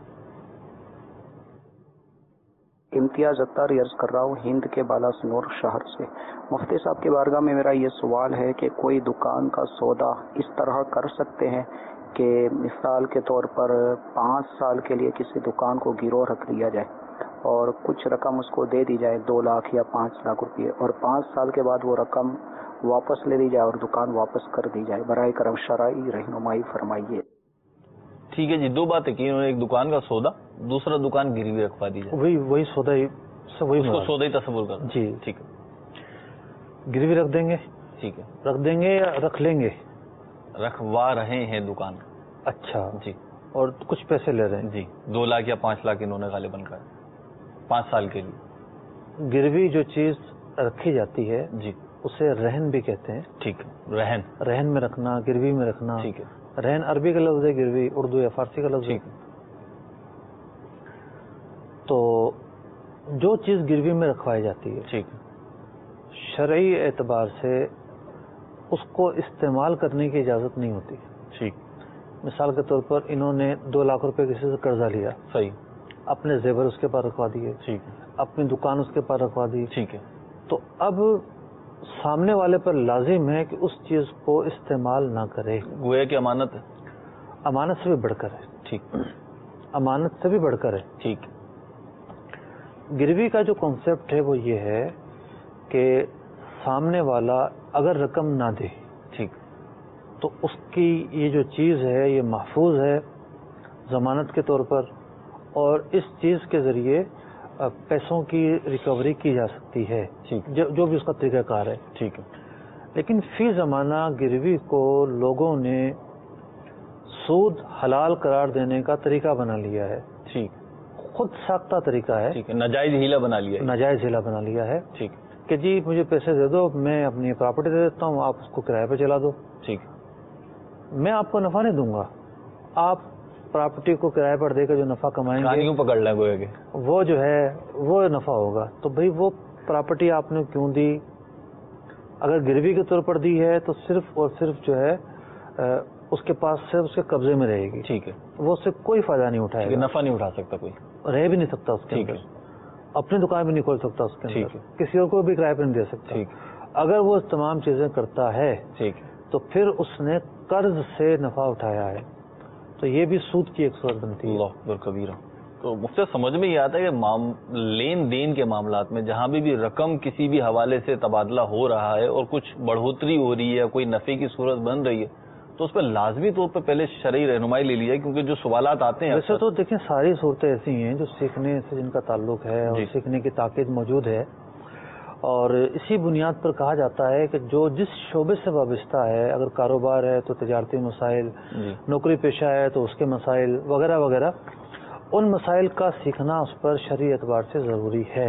امتیاز اختر عرض کر رہا ہوں ہند کے بالا سنور شہر سے. مفتی صاحب کی بارگاہ میں میرا یہ سوال ہے کہ کوئی دکان کا سودا اس طرح کر سکتے ہیں کہ مثال کے طور پر پانچ سال کے لیے کسی دکان کو گروہ رکھ دیا جائے اور کچھ رقم اس کو دے دی جائے, دو لاکھ یا پانچ لاکھ روپے, اور پانچ سال کے بعد وہ رقم واپس لے لی جائے اور دکان واپس کر دی جائے. برائے کرم شرعی رہنمائی فرمائیے. ٹھیک ہے جی, دو باتیں کی انہوں نے, ایک دکان کا سودا, دوسرا دکان گروی رکھوا دی جائے. وہی وہی سودا ہی وہی اس کو سودا ہی تصور کر. جی ٹھیک ہے, گروی رکھ دیں گے. ٹھیک ہے, رکھ دیں گے یا رکھ لیں گے؟ رکھوا رہے ہیں دکان. اچھا جی, اور کچھ پیسے لے رہے ہیں. جی, دو لاکھ یا پانچ لاکھ انہوں نے غالباً کہا پانچ سال کے لیے. گروی جو چیز رکھی جاتی ہے جی اسے رہن بھی کہتے ہیں. ٹھیک ہے, رہن, رہن میں رکھنا, گروی میں رکھنا. ٹھیک ہے, رہن عربی کا لفظ ہے, گروی اردو یا فارسی کا لفظ ہے. تو جو چیز گروی میں رکھوائی جاتی ہے, ٹھیک, شرعی اعتبار سے اس کو استعمال کرنے کی اجازت نہیں ہوتی. ٹھیک, مثال کے طور پر انہوں نے دو لاکھ روپے کسی سے قرضہ لیا, صحیح, اپنے زیور اس کے پاس رکھوا دیے, ٹھیک, اپنی دکان اس کے پاس رکھوا دی. ٹھیک ہے, تو اب سامنے والے پر لازم ہے کہ اس چیز کو استعمال نہ کرے. گویا کہ امانت ہے, امانت سے بھی بڑھ کر ہے. ٹھیک, امانت سے بھی بڑھ کر ہے. ٹھیک, گروی کا جو کانسیپٹ ہے وہ یہ ہے کہ سامنے والا اگر رقم نہ دے, ٹھیک, تو اس کی یہ جو چیز ہے یہ محفوظ ہے ضمانت کے طور پر, اور اس چیز کے ذریعے پیسوں کی ریکوری کی جا سکتی ہے, جو, جو بھی اس کا طریقہ کار ہے. ٹھیک ہے, لیکن فی زمانہ گروی کو لوگوں نے سود حلال قرار دینے کا طریقہ بنا لیا ہے. ٹھیک, خود ساختہ طریقہ ہے. ٹھیک ہے, ناجائز ہیلا بنا لیا ہے. ناجائز ہیلا بنا لیا ہے. ٹھیک, کہ جی مجھے پیسے دے دو, میں اپنی پراپرٹی دے دیتا ہوں, آپ اس کو کرائے پہ چلا دو. ٹھیک, میں آپ کو نفع نہیں دوں گا, آپ پراپرٹی کو کرائے پر دے کے جو نفع کمائیں گے کیوں پکڑ لیں گویا کہ وہ جو ہے وہ نفع ہوگا. تو بھئی وہ پراپرٹی آپ نے کیوں دی؟ اگر گروی کے طور پر دی ہے تو صرف اور صرف جو ہے اس کے پاس سے اس کے قبضے میں رہے گی. ٹھیک ہے, وہ اس سے کوئی فائدہ نہیں اٹھائے گا, نفع نہیں اٹھا سکتا کوئی, رہ بھی نہیں سکتا اس کے اندر, اپنی دکان بھی نہیں کھول سکتا اس کے اندر, کسی اور کو بھی کرائے پہ نہیں دے سکتا. ٹھیک, اگر وہ تمام چیزیں کرتا ہے ٹھیک, تو پھر اس نے قرض سے نفع اٹھایا ہے, تو یہ بھی سود کی ایک صورت بنتی ہے. اللہ اکبر کبیرہ. تو مفتی سمجھ میں یہ آتا ہے کہ لین دین کے معاملات میں جہاں بھی بھی رقم کسی بھی حوالے سے تبادلہ ہو رہا ہے اور کچھ بڑھوتری ہو رہی ہے, کوئی نفع کی صورت بن رہی ہے, تو اس پہ لازمی طور پہ پہلے شرعی رہنمائی لے لی جائے, کیونکہ جو سوالات آتے ہیں ویسے تو دیکھیں ساری صورتیں ایسی ہیں جو سیکھنے سے جن کا تعلق ہے اور سیکھنے کی تاکید موجود ہے, اور اسی بنیاد پر کہا جاتا ہے کہ جو جس شعبے سے وابستہ ہے, اگر کاروبار ہے تو تجارتی مسائل, نوکری پیشہ ہے تو اس کے مسائل وغیرہ وغیرہ, ان مسائل کا سیکھنا اس پر شرعی اعتبار سے ضروری ہے.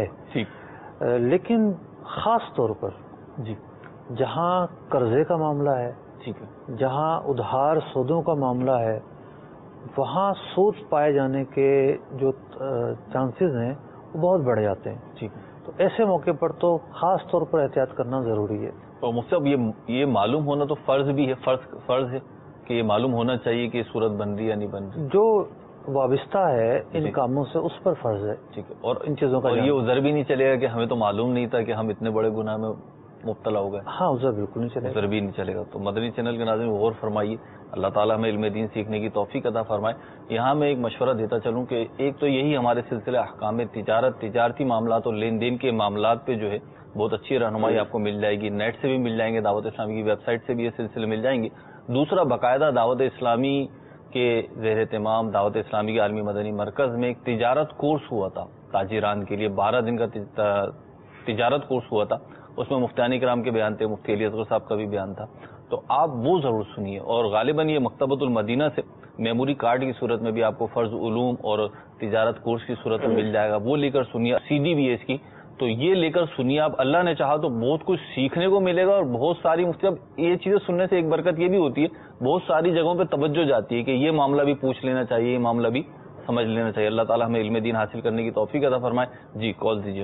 لیکن خاص طور پر جی جہاں قرضے کا معاملہ ہے, ٹھیک ہے, جہاں ادھار سودوں کا معاملہ ہے, وہاں سود پائے جانے کے جو چانسز ہیں وہ بہت بڑھ جاتے ہیں. ٹھیک ہے, تو ایسے موقع پر تو خاص طور پر احتیاط کرنا ضروری ہے. تو مجھ سے یہ یہ معلوم ہونا تو فرض بھی ہے, فرض فرض ہے کہ یہ معلوم ہونا چاہیے کہ صورت بن رہی یا نہیں بن رہی. جو وابستہ ہے ان کاموں سے اس پر فرض ہے. ٹھیک ہے, اور ان چیزوں کا یہ عذر بھی نہیں چلے گا کہ ہمیں تو معلوم نہیں تھا کہ ہم اتنے بڑے گناہ میں مبتلا ہو گئے. ہاں عذر بالکل نہیں چلے گا, عذر بھی نہیں چلے گا. تو مدنی چینل کے ناظرین غور فرمائیے, اللہ تعالیٰ ہمیں علم دین سیکھنے کی توفیق عطا فرمائے. یہاں میں ایک مشورہ دیتا چلوں کہ ایک تو یہی ہمارے سلسلے احکام تجارت, تجارتی معاملات اور لین دین کے معاملات پہ جو ہے بہت اچھی رہنمائی آپ کو مل جائے گی. نیٹ سے بھی مل جائیں گے, دعوت اسلامی کی ویب سائٹ سے بھی یہ سلسلے مل جائیں گے. دوسرا باقاعدہ دعوت اسلامی کے زیر اہتمام دعوت اسلامی کے عالمی مدنی مرکز میں ایک تجارت کورس ہوا تھا تاجران کے لیے، بارہ دن کا تجارت کورس ہوا تھا. اس میں مفتیان کرام کے بیان تھے، مفتی علی اصغر صاحب کا بھی بیان تھا. تو آپ وہ ضرور سنیے. اور غالباً یہ مکتبۃ المدینہ سے میموری کارڈ کی صورت میں بھی آپ کو فرض علوم اور تجارت کورس کی صورت میں مل جائے گا، وہ لے کر سنیے. سی ڈی بھی ہے اس کی، تو یہ لے کر سنیے. آپ اللہ نے چاہا تو بہت کچھ سیکھنے کو ملے گا. اور بہت ساری مفتی اب یہ چیزیں سننے سے ایک برکت یہ بھی ہوتی ہے، بہت ساری جگہوں پہ توجہ جاتی ہے کہ یہ معاملہ بھی پوچھ لینا چاہیے، یہ معاملہ بھی سمجھ لینا چاہیے. اللہ تعالیٰ ہمیں علم دین حاصل کرنے کی توفیق عطا فرمائے. جی کال دیجیے.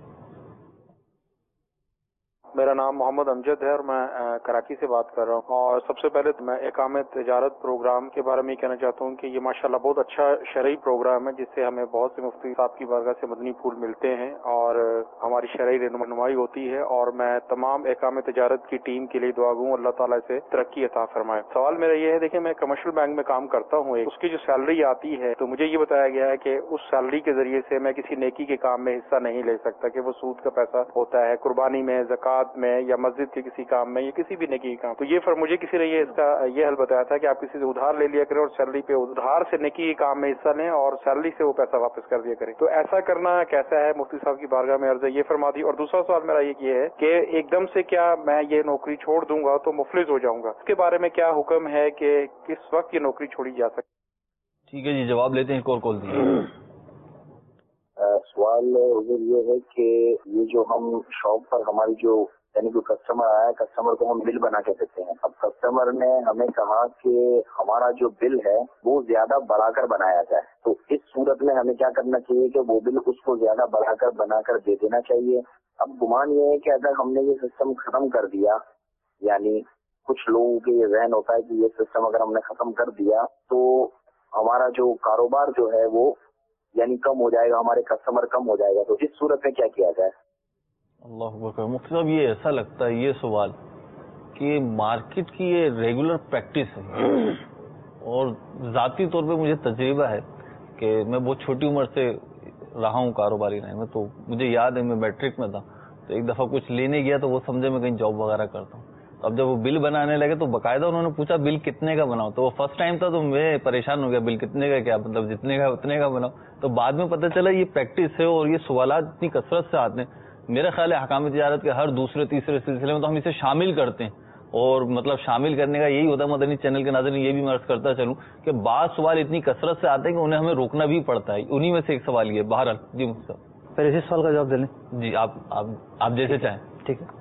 میرا نام محمد امجد ہے اور میں کراچی سے بات کر رہا ہوں. اور سب سے پہلے میں اقامہ تجارت پروگرام کے بارے میں یہ کہنا چاہتا ہوں کہ یہ ماشاءاللہ بہت اچھا شرعی پروگرام ہے، جس سے ہمیں بہت سے مفتی صاحب کی بارگاہ سے مدنی پھول ملتے ہیں اور ہماری شرعی رہنمائی ہوتی ہے. اور میں تمام اقامہ تجارت کی ٹیم کے لیے دعا گوں اللہ تعالیٰ سے ترقی عطا فرمائے. سوال میرا یہ ہے، دیکھیں میں کمرشل بینک میں کام کرتا ہوں، اس کی جو سیلری آتی ہے تو مجھے یہ بتایا گیا ہے کہ اس سیلری کے ذریعے سے میں کسی نیکی کے کام میں حصہ نہیں لے سکتا، کہ وہ سود کا پیسہ ہوتا ہے قربانی میں، زکوٰۃ میں، یا مسجد کے کسی کام میں، یا کسی بھی نیکی کے کام. تو یہ فر مجھے کسی نے یہ اس کا یہ حل بتایا تھا کہ آپ کسی سے ادھار لے لیا کریں اور سیلری پہ ادھار سے نیکی کے کام میں حصہ لیں اور سیلری سے وہ پیسہ واپس کر دیا کریں. تو ایسا کرنا کیسا ہے؟ مفتی صاحب کی بارگاہ میں عرض ہے یہ فرما دی. اور دوسرا سوال میرا یہ ہے کہ ایک دم سے کیا میں یہ نوکری چھوڑ دوں گا تو مفلس ہو جاؤں گا؟ اس کے بارے میں کیا حکم ہے کہ کس وقت یہ نوکری چھوڑی جا سکتی؟ ٹھیک ہے جی، جواب لیتے ہیں. ایک اور کال دیجیے. سوال حضور یہ ہے کہ یہ جو ہم شاپ پر ہماری جو یعنی کوئی کسٹمر آیا ہے، کسٹمر کو ہم بل بنا کے دیتے ہیں. اب کسٹمر نے ہمیں کہا کہ ہمارا جو بل ہے وہ زیادہ بڑھا کر بنایا جائے، تو اس صورت میں ہمیں کیا کرنا چاہیے کہ وہ بل اس کو زیادہ بڑھا کر بنا کر دے دینا چاہیے. اب گمان یہ ہے کہ اگر ہم نے یہ سسٹم ختم کر دیا، یعنی کچھ لوگوں کے یہ ذہن ہوتا ہے کہ یہ سسٹم اگر ہم نے ختم کر دیا تو ہمارا جو کاروبار جو ہے وہ یعنی کم ہو جائے گا، ہمارے کسٹمر کم ہو جائے گا. تو اس صورت میں کیا کیا جائے؟ اللہ اکبر. مفتی صاحب یہ ایسا لگتا ہے یہ سوال کہ مارکیٹ کی یہ ریگولر پریکٹس ہے، اور ذاتی طور پہ مجھے تجربہ ہے کہ میں بہت چھوٹی عمر سے رہا ہوں کاروباری لائن میں. تو مجھے یاد ہے میں میٹرک میں تھا تو ایک دفعہ کچھ لینے گیا تو وہ سمجھے میں کہیں جاب وغیرہ کرتا ہوں. تو اب جب وہ بل بنانے لگے تو باقاعدہ انہوں نے پوچھا بل کتنے کا بناؤ. تو وہ فرسٹ ٹائم تھا تو میں پریشان ہو گیا، بل کتنے کا کیا مطلب جتنے کا اتنے کا بناؤ. تو بعد میں پتہ چلا یہ پریکٹس ہے اور یہ سوالات اتنی کثرت سے آتے ہیں. میرا خیال ہے حکام تجارت کے ہر دوسرے تیسرے سلسلے میں تو ہم اسے شامل کرتے ہیں، اور مطلب شامل کرنے کا یہی ہوتا ہے. مدنی چینل کے ناظرین یہ بھی میں عرض کرتا چلوں کہ بعض سوال اتنی کثرت سے آتے ہیں کہ انہیں ہمیں روکنا بھی پڑتا ہے. انہی میں سے ایک سوال یہ ہے. بہرحال جی مفتی صاحب پہلے اسی سوال کا جواب دے لیں. جی آپ آپ آپ جیسے چاہیں. ٹھیک ہے.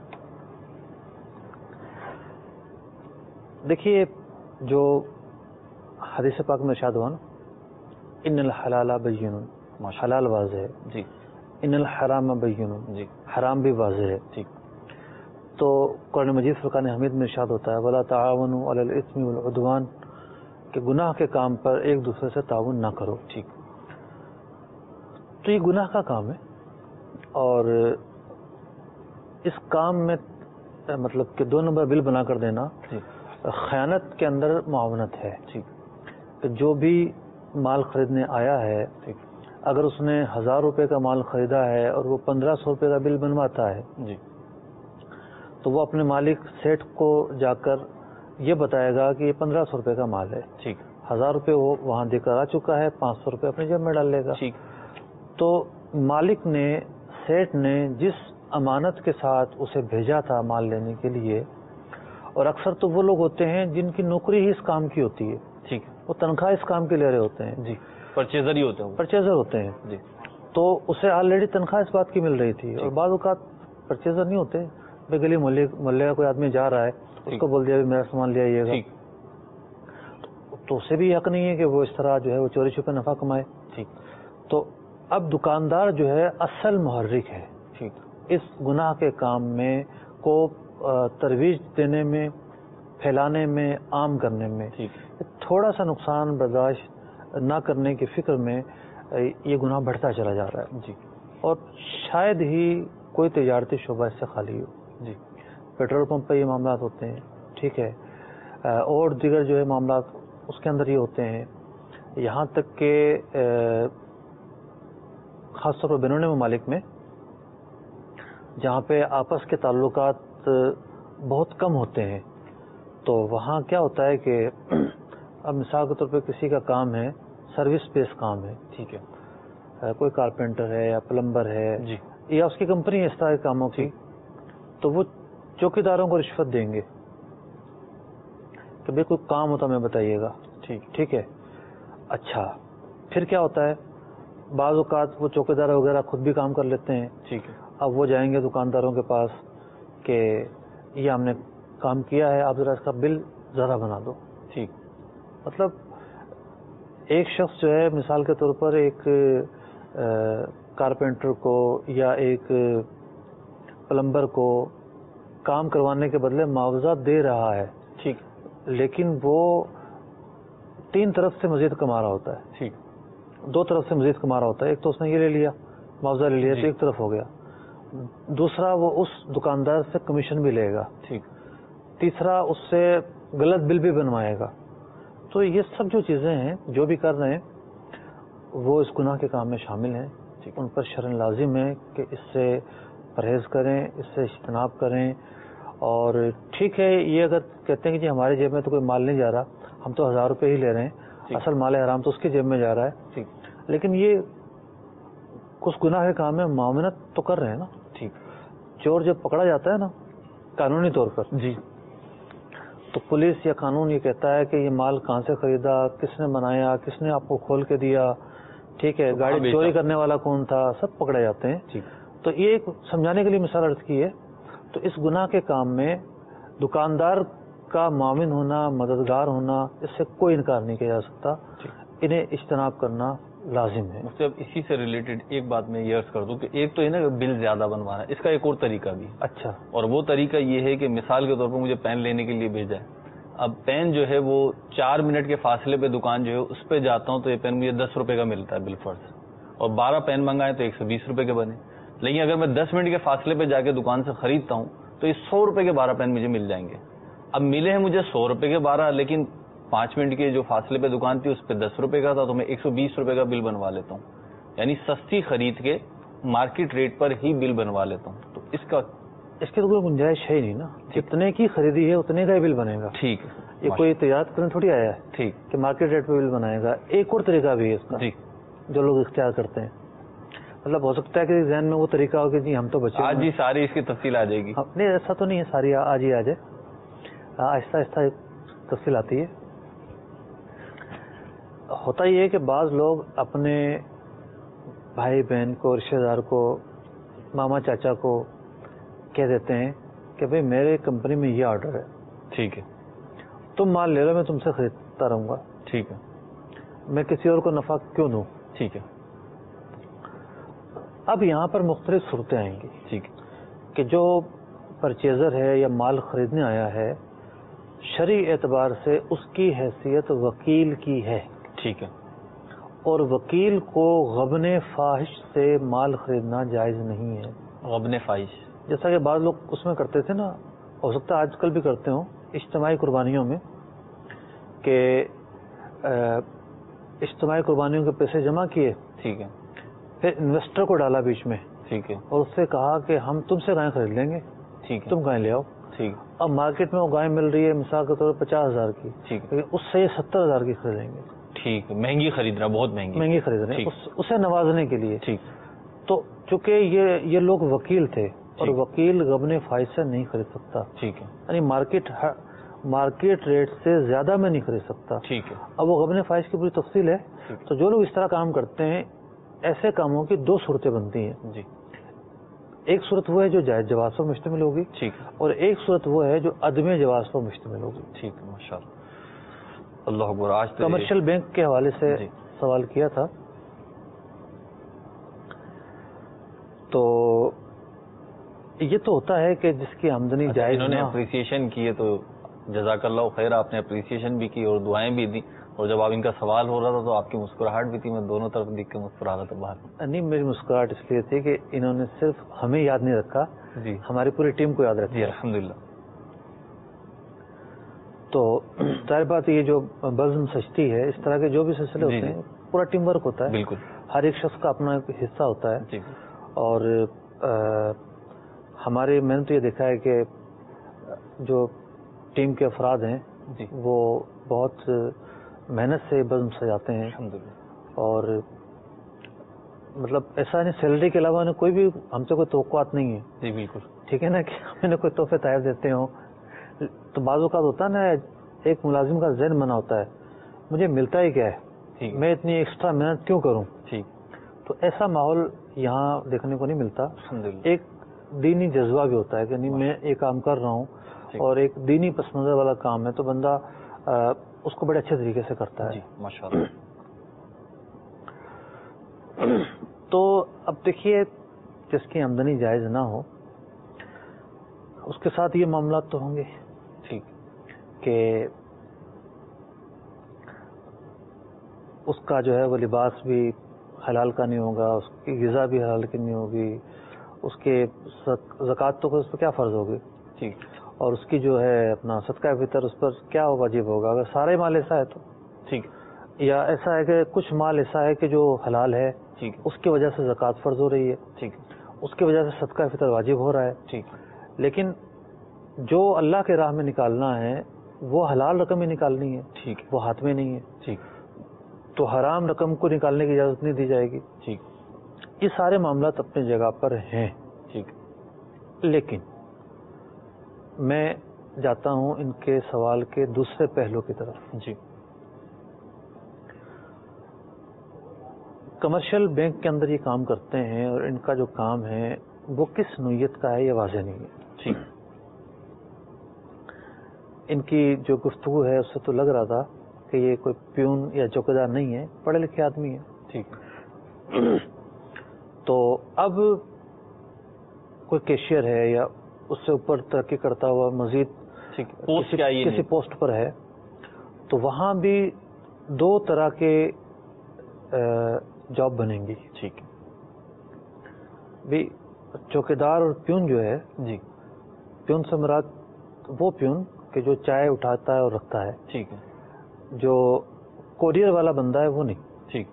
دیکھیے جو حدیث پاک میں ارشاد ہوا نا، ان الحلال بین، حلال واضح ہے جی، ان الحرام بین، جی حرام بھی واضح ہے. ٹھیک. تو قرآن مجید فرقان حمید میں ارشاد ہوتا ہے ولا تعاونوا علی الاثم والعدوان، کہ گناہ کے کام پر ایک دوسرے سے تعاون نہ کرو. ٹھیک. تو یہ گناہ کا کام ہے، اور اس کام میں مطلب کہ دو نمبر بل بنا کر دینا خیانت کے اندر معاونت ہے. ٹھیک. کہ جو بھی مال خریدنے آیا ہے، اگر اس نے ہزار روپے کا مال خریدا ہے اور وہ پندرہ سو روپے کا بل بنواتا ہے جی، تو وہ اپنے مالک سیٹھ کو جا کر یہ بتائے گا کہ یہ پندرہ سو روپے کا مال ہے. ٹھیک. ہزار روپے وہ وہاں دے کر آ چکا ہے، پانچ سو روپے اپنی جیب میں ڈال لے گا. ٹھیک. تو مالک نے، سیٹھ نے جس امانت کے ساتھ اسے بھیجا تھا مال لینے کے لیے، اور اکثر تو وہ لوگ ہوتے ہیں جن کی نوکری ہی اس کام کی ہوتی ہے. ٹھیک. وہ تنخواہ اس کام کے لے رہے ہوتے ہیں. جی، پرچیزر ہی ہوتے ہیں. پرچیزر ہوتے ہیں. جی. تو اسے آلریڈی تنخواہ اس بات کی مل رہی تھی. اور بعض اوقات پرچیزر نہیں ہوتے، بے گلی محلے محلے کا کوئی آدمی جا رہا ہے، اس کو بول دیا میرا سامان لے آئیے گا، تو اسے بھی حق نہیں ہے کہ وہ اس طرح جو ہے وہ چوری چھپے نفع کمائے. ٹھیک. تو اب دکاندار جو ہے اصل محرک ہے. ٹھیک. اس گناہ کے کام میں کو ترویج دینے میں، پھیلانے میں، عام کرنے میں. ٹھیک. تھوڑا سا نقصان برداشت نہ کرنے کی فکر میں یہ گناہ بڑھتا چلا جا رہا ہے. جی. اور شاید ہی کوئی تجارتی شعبہ اس سے خالی ہو. جی. پیٹرول پمپ پہ یہ معاملات ہوتے ہیں، ٹھیک ہے، اور دیگر جو ہے معاملات اس کے اندر یہ ہوتے ہیں. یہاں تک کہ خاص طور پر بینون ممالک میں جہاں پہ آپس کے تعلقات بہت کم ہوتے ہیں، تو وہاں کیا ہوتا ہے کہ اب مثال کے طور پہ کسی کا کام ہے سروس بیس کام ہے, ٹھیک ہے, کوئی کارپینٹر ہے یا پلمبر ہے جی, یا اس کی کمپنی ہے اس طرح کے کاموں کی, تو وہ چوکیداروں کو رشوت دیں گے کہ بھائی کوئی کام ہوتا ہمیں بتائیے گا. ٹھیک ٹھیک ہے. اچھا پھر کیا ہوتا ہے, بعض اوقات وہ چوکیدار وغیرہ خود بھی کام کر لیتے ہیں. ٹھیک ہے. اب وہ جائیں گے دکانداروں کے پاس کہ یہ ہم نے کام کیا ہے, آپ ذرا اس کا بل ذرا بنا دو. ٹھیک. مطلب ایک شخص جو ہے مثال کے طور پر ایک کارپینٹر کو یا ایک پلمبر کو کام کروانے کے بدلے معاوضہ دے رہا ہے. ٹھیک. لیکن وہ تین طرف سے مزید کما رہا ہوتا ہے. ٹھیک. دو طرف سے مزید کما رہا ہوتا ہے. ایک تو اس نے یہ لے لیا, معاوضہ لے لیا, تو ایک طرف ہو گیا. دوسرا وہ اس دکاندار سے کمیشن بھی لے گا. ٹھیک. تیسرا اس سے غلط بل بھی بنوائے گا. تو یہ سب جو چیزیں ہیں جو بھی کر رہے ہیں وہ اس گناہ کے کام میں شامل ہیں. ان پر شرعاً لازم ہے کہ اس سے پرہیز کریں, اس سے اجتناب کریں. اور ٹھیک ہے, یہ اگر کہتے ہیں کہ جی ہمارے جیب میں تو کوئی مال نہیں جا رہا, ہم تو ہزار روپے ہی لے رہے ہیں, اصل مال حرام تو اس کی جیب میں جا رہا ہے, لیکن یہ کچھ گناہ کے کام میں معاونت تو کر رہے ہیں نا. ٹھیک. چور جب پکڑا جاتا ہے نا قانونی طور پر, جی, تو پولیس یا قانون یہ کہتا ہے کہ یہ مال کہاں سے خریدا, کس نے بنایا, کس نے آپ کو کھول کے دیا, ٹھیک ہے, گاڑی چوری کرنے والا کون تھا, سب پکڑے جاتے ہیں. تو یہ ایک سمجھانے کے لیے مثال عرض کی ہے. تو اس گناہ کے کام میں دکاندار کا معاون ہونا, مددگار ہونا, اس سے کوئی انکار نہیں کیا جا سکتا. انہیں اجتناب کرنا لازم ہے. مجھے اب اسی سے ریلیٹڈ ایک بات میں یہ عرض کر دوں کہ ایک تو یہ نا بل زیادہ بنوانا ہے, اس کا ایک اور طریقہ بھی. اچھا. اور وہ طریقہ یہ ہے کہ مثال کے طور پر مجھے پین لینے کے لیے بھیجا ہے, اب پین جو ہے وہ چار منٹ کے فاصلے پہ دکان جو ہے اس پہ جاتا ہوں تو یہ پین مجھے دس روپے کا ملتا ہے بل فرض, اور بارہ پین منگائے تو ایک سو بیس روپے کے بنے. لیکن اگر میں دس منٹ کے فاصلے پہ جا کے دکان سے خریدتا ہوں تو یہ سو روپے کے بارہ پین مجھے مل جائیں گے. اب ملے ہیں مجھے سو روپے کے بارہ, لیکن پانچ منٹ کے جو فاصلے پہ دکان تھی اس پہ دس روپے کا تھا, تو میں ایک سو بیس روپے کا بل بنوا لیتا ہوں. یعنی سستی خرید کے مارکیٹ ریٹ پر ہی بل بنوا لیتا ہوں. تو اس کا اس کی تو کوئی گنجائش ہے ہی نہیں نا, جتنے کی خریدی ہے اتنے کا ہی بل بنے گا. ٹھیک. یہ کوئی تجارت کرنے تھوڑی آیا ہے. ٹھیک. کہ مارکیٹ ریٹ پہ بل بنائے گا. ایک اور طریقہ بھی ہے اس کا, جی, جو لوگ اختیار کرتے ہیں. مطلب ہو سکتا ہے کہ ذہن میں وہ طریقہ ہو کہ جی ہم تو بچے آج ہی ساری اس کی تفصیل آ جائے گی. نہیں, ایسا تو نہیں ہے ساری آج ہی آ جائے, آہستہ آہستہ تفصیل آتی ہے. ہوتا یہ ہے کہ بعض لوگ اپنے بھائی بہن کو, رشتہ دار کو, ماما چاچا کو کہہ دیتے ہیں کہ بھئی میرے کمپنی میں یہ آرڈر ہے, ٹھیک ہے, تم مال لے لو, میں تم سے خریدتا رہوں گا. ٹھیک ہے, میں کسی اور کو نفع کیوں دوں. ٹھیک ہے. اب یہاں پر مختلف صورتیں آئیں گی. ٹھیک ہے. کہ جو پرچیزر ہے یا مال خریدنے آیا ہے شرعی اعتبار سے اس کی حیثیت وکیل کی ہے. ٹھیک ہے. اور وکیل کو غبن فاحش سے مال خریدنا جائز نہیں ہے. غبن فاحش جیسا کہ بعض لوگ اس میں کرتے تھے نا, ہو سکتا ہے آج کل بھی کرتے ہوں, اجتماعی قربانیوں میں, کہ اجتماعی قربانیوں کے پیسے جمع کیے, ٹھیک ہے, پھر انویسٹر کو ڈالا بیچ میں, ٹھیک ہے, اور اس سے کہا کہ ہم تم سے گائیں خرید لیں گے, ٹھیک ہے, تم گائیں لے آؤ. ٹھیک. اب مارکیٹ میں وہ گائیں مل رہی ہے مثال کے طور پر پچاس ہزار کی, ٹھیک, لیکن اس سے یہ ستر ہزار کی خریدیں گے. ٹھیک, مہنگی خرید رہا, بہت مہنگی مہنگی خرید رہے ہیں اسے نوازنے کے لیے. ٹھیک. تو چونکہ یہ یہ لوگ وکیل تھے, اور وکیل غبن فاحش سے نہیں خرید سکتا. ٹھیک ہے. یعنی مارکیٹ مارکیٹ ریٹ سے زیادہ میں نہیں خرید سکتا. ٹھیک ہے. اب وہ غبن فاحش کی پوری تفصیل ہے. تو جو لوگ اس طرح کام کرتے ہیں, ایسے کاموں کی دو صورتیں بنتی ہیں. جی. ایک صورت وہ ہے جو جائز جواز پر مشتمل ہوگی, ٹھیک, اور ایک صورت وہ ہے جو عدم جواز پر مشتمل ہوگی. ٹھیک ہے, ماشاء اللہ. اللہ اکبر. آج کمرشل بینک کے حوالے سے جی. سوال کیا تھا, تو یہ تو ہوتا ہے کہ جس کی آمدنی جائز, انہوں نے اپریسیشن کی ہے تو جزاک اللہ خیر, آپ نے اپریسیشن بھی کی اور دعائیں بھی دی, اور جب آپ ان کا سوال ہو رہا تھا تو آپ کی مسکراہٹ بھی تھی, میں دونوں طرف دیکھ کے مسکرا رہا تھا باہر. نہیں, میری مسکراہٹ اس لیے تھی کہ انہوں نے صرف ہمیں یاد نہیں رکھا, جی, ہماری پوری ٹیم کو یاد رکھا. جی, الحمدللہ. تو ظاہر بات یہ جو بزم سجتی ہے, اس طرح کے جو بھی سلسلے ہوتے ہیں, پورا ٹیم ورک ہوتا ہے. بالکل. ہر ایک شخص کا اپنا ایک حصہ ہوتا ہے. جی. اور ہمارے میں نے تو یہ دیکھا ہے کہ جو ٹیم کے افراد ہیں جی وہ بہت محنت سے بزم سجاتے ہیں الحمدللہ. اور مطلب ایسا نہیں سیلری کے علاوہ انہیں کوئی بھی ہم سے کوئی توقعات نہیں ہے. جی بالکل ٹھیک ہے نا کہ ہم انہیں کوئی تحفے تحائف دیتے ہوں تو بعض اوقات ہوتا ہے نا ایک ملازم کا ذہن بنا ہوتا ہے مجھے ملتا ہی کیا ہے, ٹھیک میں اتنی ایکسٹرا محنت کیوں کروں. ٹھیک تو ایسا ماحول یہاں دیکھنے کو نہیں ملتا. الحمدللہ. ایک دینی جذبہ بھی ہوتا ہے کہ نہیں میں یہ کام کر رہا ہوں ٹھیک. اور ایک دینی پس منظر والا کام ہے تو بندہ آ, اس کو بڑے اچھے طریقے سے کرتا ہے. جی ماشاءاللہ. تو اب دیکھیے جس کی آمدنی جائز نہ ہو اس کے ساتھ یہ معاملات تو ہوں گے ٹھیک کہ اس کا جو ہے وہ لباس بھی حلال کا نہیں ہوگا, اس کی غذا بھی حلال کی نہیں ہوگی, اس کے زکوٰۃ تو اس پر کیا فرض ہوگی, ٹھیک, اور اس کی جو ہے اپنا صدقہ فطر اس پر کیا واجب ہوگا اگر سارے مال ایسا ہے تو ٹھیک, یا ایسا ہے کہ کچھ مال ایسا ہے کہ جو حلال ہے ٹھیک, اس کی وجہ سے زکوٰۃ فرض ہو رہی ہے, ٹھیک, اس کی وجہ سے صدقہ فطر واجب ہو رہا ہے, ٹھیک, لیکن جو اللہ کے راہ میں نکالنا ہے وہ حلال رقم ہی نکالنی ہے, ٹھیک, وہ ہاتھ میں نہیں ہے, ٹھیک, تو حرام رقم کو نکالنے کی اجازت نہیں دی جائے گی. ٹھیک, یہ سارے معاملات اپنی جگہ پر ہیں. ٹھیک, لیکن میں جاتا ہوں ان کے سوال کے دوسرے پہلو کی طرف. جی, کمرشل بینک کے اندر یہ کام کرتے ہیں اور ان کا جو کام ہے وہ کس نوعیت کا ہے یہ واضح نہیں ہے. ٹھیک, ان کی جو گفتگو ہے اس سے تو لگ رہا تھا کہ یہ کوئی پیون یا چوکیدار نہیں ہے, پڑھے لکھے آدمی ہے. ٹھیک, تو اب کوئی کیشیئر ہے یا اس سے اوپر ترقی کرتا ہوا مزید ٹھیک, پوسٹ کسی, کیا یہ کسی نہیں. پوسٹ پر ہے تو وہاں بھی دو طرح کے جاب بنیں گی. ٹھیک, بھی چوکیدار اور پیون جو ہے, جی, پیون سے مراد وہ پیون کہ جو چائے اٹھاتا ہے اور رکھتا ہے, ٹھیک ہے, جو کوریئر والا بندہ ہے وہ نہیں, ٹھیک,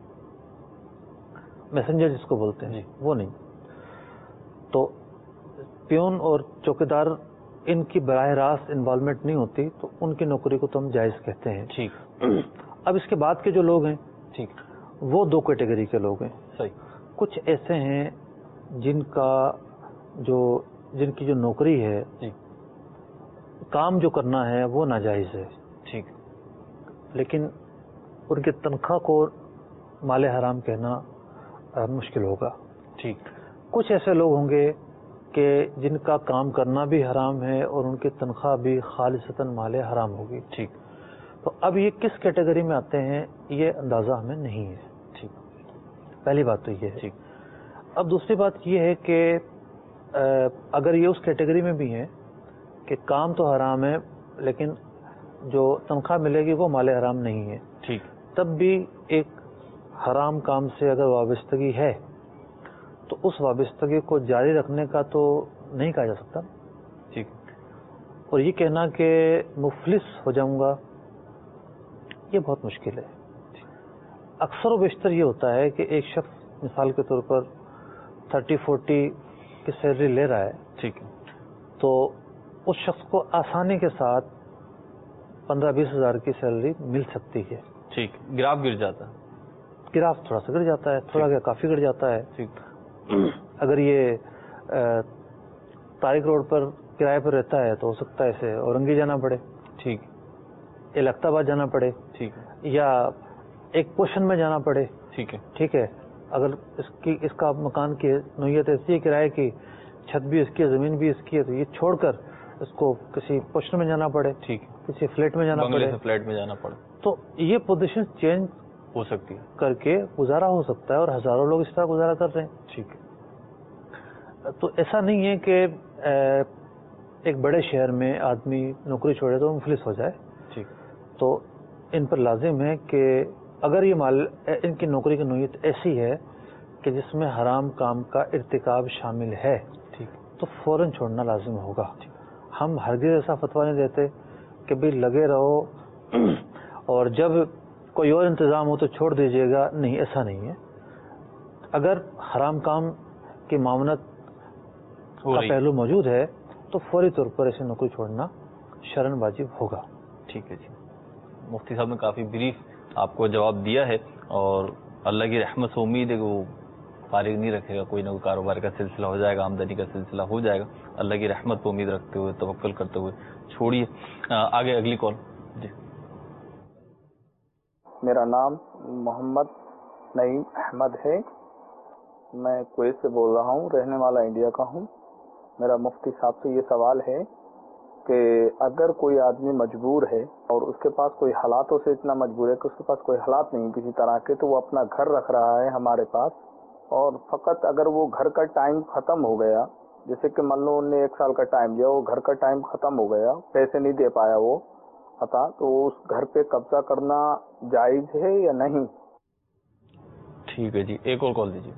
میسنجر جس کو بولتے ہیں جی, وہ نہیں. تو پیون اور چوکیدار ان کی براہ راست انوالومنٹ نہیں ہوتی تو ان کی نوکری کو تو ہم جائز کہتے ہیں. ٹھیک, اب اس کے بعد کے جو لوگ ہیں ٹھیک, وہ دو کیٹیگری کے لوگ ہیں. صحیح, کچھ ایسے ہیں جن کا جو جن کی جو نوکری ہے, جی, کام جو کرنا ہے وہ ناجائز ہے, ٹھیک, لیکن ان کی تنخواہ کو مال حرام کہنا مشکل ہوگا. ٹھیک, کچھ ایسے لوگ ہوں گے کہ جن کا کام کرنا بھی حرام ہے اور ان کی تنخواہ بھی خالصتاً مال حرام ہوگی. ٹھیک, تو اب یہ کس کیٹیگری میں آتے ہیں یہ اندازہ ہمیں نہیں ہے. ٹھیک, پہلی بات تو یہ ہے. ٹھیک, اب دوسری بات یہ ہے کہ اگر یہ اس کیٹیگری میں بھی ہیں کہ کام تو حرام ہے لیکن جو تنخواہ ملے گی وہ مال حرام نہیں ہے, ٹھیک, تب بھی ایک حرام کام سے اگر وابستگی ہے تو اس وابستگی کو جاری رکھنے کا تو نہیں کہا جا سکتا. ٹھیک, اور یہ کہنا کہ مفلس ہو جاؤں گا یہ بہت مشکل ہے. اکثر و بیشتر یہ ہوتا ہے کہ ایک شخص مثال کے طور پر تھرٹی فورٹی کی سیلری لے رہا ہے, ٹھیک, تو اس شخص کو آسانی کے ساتھ پندرہ بیس ہزار کی سیلری مل سکتی ہے. ٹھیک, گراف گر جاتا ہے, گراف تھوڑا سا گر جاتا ہے, تھوڑا کیا کافی گر جاتا ہے. ٹھیک, اگر یہ طارق روڈ پر کرائے پر رہتا ہے تو ہو سکتا ہے اسے اورنگی جانا پڑے, ٹھیک, یا لخت آباد جانا پڑے, ٹھیک, یا ایک پوشن میں جانا پڑے. ٹھیک ہے, ٹھیک ہے, اگر اس کی اس کا مکان کی نوعیت ایسی ہے کرائے کی, چھت بھی اس کی ہے, زمین بھی اس کی ہے, تو یہ چھوڑ کر اس کو کسی پوشن میں جانا پڑے, ٹھیک, کسی فلیٹ میں جانا بنگلے پڑے, سے فلیٹ میں جانا پڑے, تو یہ پوزیشن چینج ہو سکتی ہے کر کے گزارا ہو سکتا ہے, اور ہزاروں لوگ اس طرح گزارا کر رہے ہیں. ٹھیک ہے, تو ایسا نہیں ہے کہ ایک بڑے شہر میں آدمی نوکری چھوڑے تو مفلس ہو جائے. ٹھیک, تو ان پر لازم ہے کہ اگر یہ مال ان کی نوکری کی نوعیت ایسی ہے کہ جس میں حرام کام کا ارتکاب شامل ہے, ٹھیک, تو فوراً چھوڑنا لازم ہوگا. ہم ہرگز ایسا فتویٰ نہیں دیتے کہ بھئی لگے رہو اور جب کوئی اور انتظام ہو تو چھوڑ دیجیے گا, نہیں, ایسا نہیں ہے. اگر حرام کام کی معاونت کا پہلو موجود ہے تو فوری طور پر ایسی نوکری چھوڑنا شرن واجب ہوگا. ٹھیک ہے جی. مفتی صاحب نے کافی بریف آپ کو جواب دیا ہے اور اللہ کی رحمت سے امید ہے کہ وہ فارغ نہیں رکھے گا, کوئی نہ کوئی کاروبار کا سلسلہ ہو جائے گا, آمدنی کا سلسلہ ہو جائے گا. اللہ کی رحمت پہ امید رکھتے ہوئے, توکل کرتے ہوئے چھوڑیے. آگے اگلی کال. جی. میرا نام محمد نعیم احمد ہے, میں کویت سے بول رہا ہوں, رہنے والا انڈیا کا ہوں. میرا مفتی صاحب سے یہ سوال ہے کہ اگر کوئی آدمی مجبور ہے اور اس کے پاس کوئی حالاتوں سے اتنا مجبور ہے کہ اس کے پاس کوئی حالات نہیں کسی طرح کے, تو وہ اپنا گھر رکھ رہا ہے ہمارے پاس, اور فقط اگر وہ گھر کا ٹائم ختم ہو گیا, جیسے کہ مان لو انہوں نے ایک سال کا ٹائم دیا, وہ گھر کا ٹائم ختم ہو گیا, پیسے نہیں دے پایا وہ عطا, تو اس گھر پہ قبضہ کرنا جائز ہے یا نہیں؟ ٹھیک ہے جی. ایک اور کال دیجیے.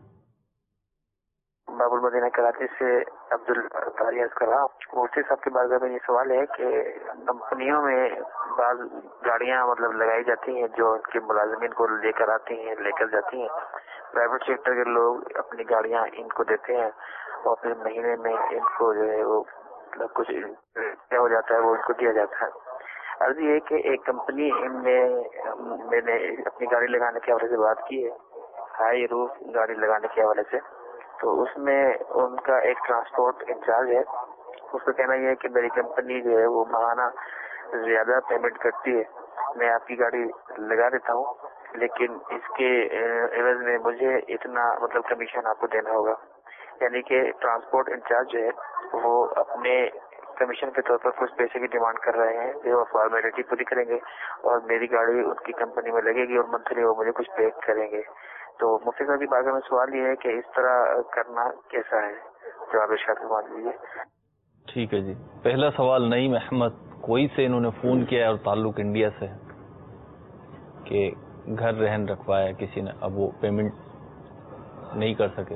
باب المدینہ کراچی سے عبد الطاری عرض کر رہا ہوں. مفتی صاحب کے بارے میں یہ سوال ہے کہ کمپنیوں میں بعض گاڑیاں مطلب لگائی جاتی ہیں جو ان کے ملازمین کو لے کر آتی ہیں, لے کر جاتی ہیں. پرائیویٹ سیکٹر کے لوگ اپنی گاڑیاں ان کو دیتے ہیں اور پھر مہینے میں ان کو جو ہے وہ مطلب کچھ کیا ہو جاتا ہے وہ ان کو دیا جاتا ہے. عرض یہ ہے کہ ایک کمپنی میں میں نے اپنی گاڑی لگانے کے حوالے سے بات کی ہے, ہائی روف گاڑی لگانے کے حوالے سے, تو اس میں ان کا ایک ٹرانسپورٹ انچارج ہے, اس کا کہنا یہ ہے کہ میری کمپنی جو ہے وہ ماہانہ زیادہ پیمنٹ کرتی ہے, میں آپ کی گاڑی لگا دیتا ہوں لیکن اس کے عوض میں مجھے اتنا مطلب کمیشن آپ کو دینا ہوگا. یعنی کہ ٹرانسپورٹ انچارج جو ہے وہ اپنے کمیشن کے طور پر کچھ پیسے کی ڈیمانڈ کر رہے ہیں جو وہ فارمیلٹی پوری کریں گے اور میری گاڑی ان کی کمپنی میں لگے گی اور منتھلی وہ مجھے کچھ پے کریں گے. تو مفتی صاحب کی بارگاہ میں سوال یہ ہے کہ اس طرح کرنا کیسا ہے, جواب ارشاد فرما دیجیے. ٹھیک ہے جی. پہلا سوال نعیم احمد کوئی سے انہوں نے فون کیا ہے اور تعلق انڈیا سے ہے کہ گھر رہن رکھوایا کسی نے, اب وہ پیمنٹ نہیں کر سکے.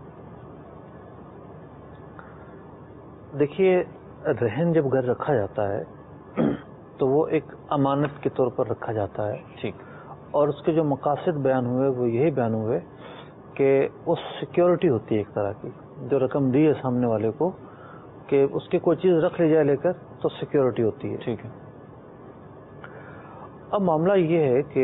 دیکھیے, رہن جب گھر رکھا جاتا ہے تو وہ ایک امانت کے طور پر رکھا جاتا ہے. ٹھیک. اور اس کے جو مقاصد بیان ہوئے وہ یہی بیان ہوئے کہ وہ سیکیورٹی ہوتی ہے ایک طرح کی, جو رقم دی ہے سامنے والے کو کہ اس کی کوئی چیز رکھ لی جائے لے کر تو سیکیورٹی ہوتی ہے. ٹھیک ہے. اب معاملہ یہ ہے کہ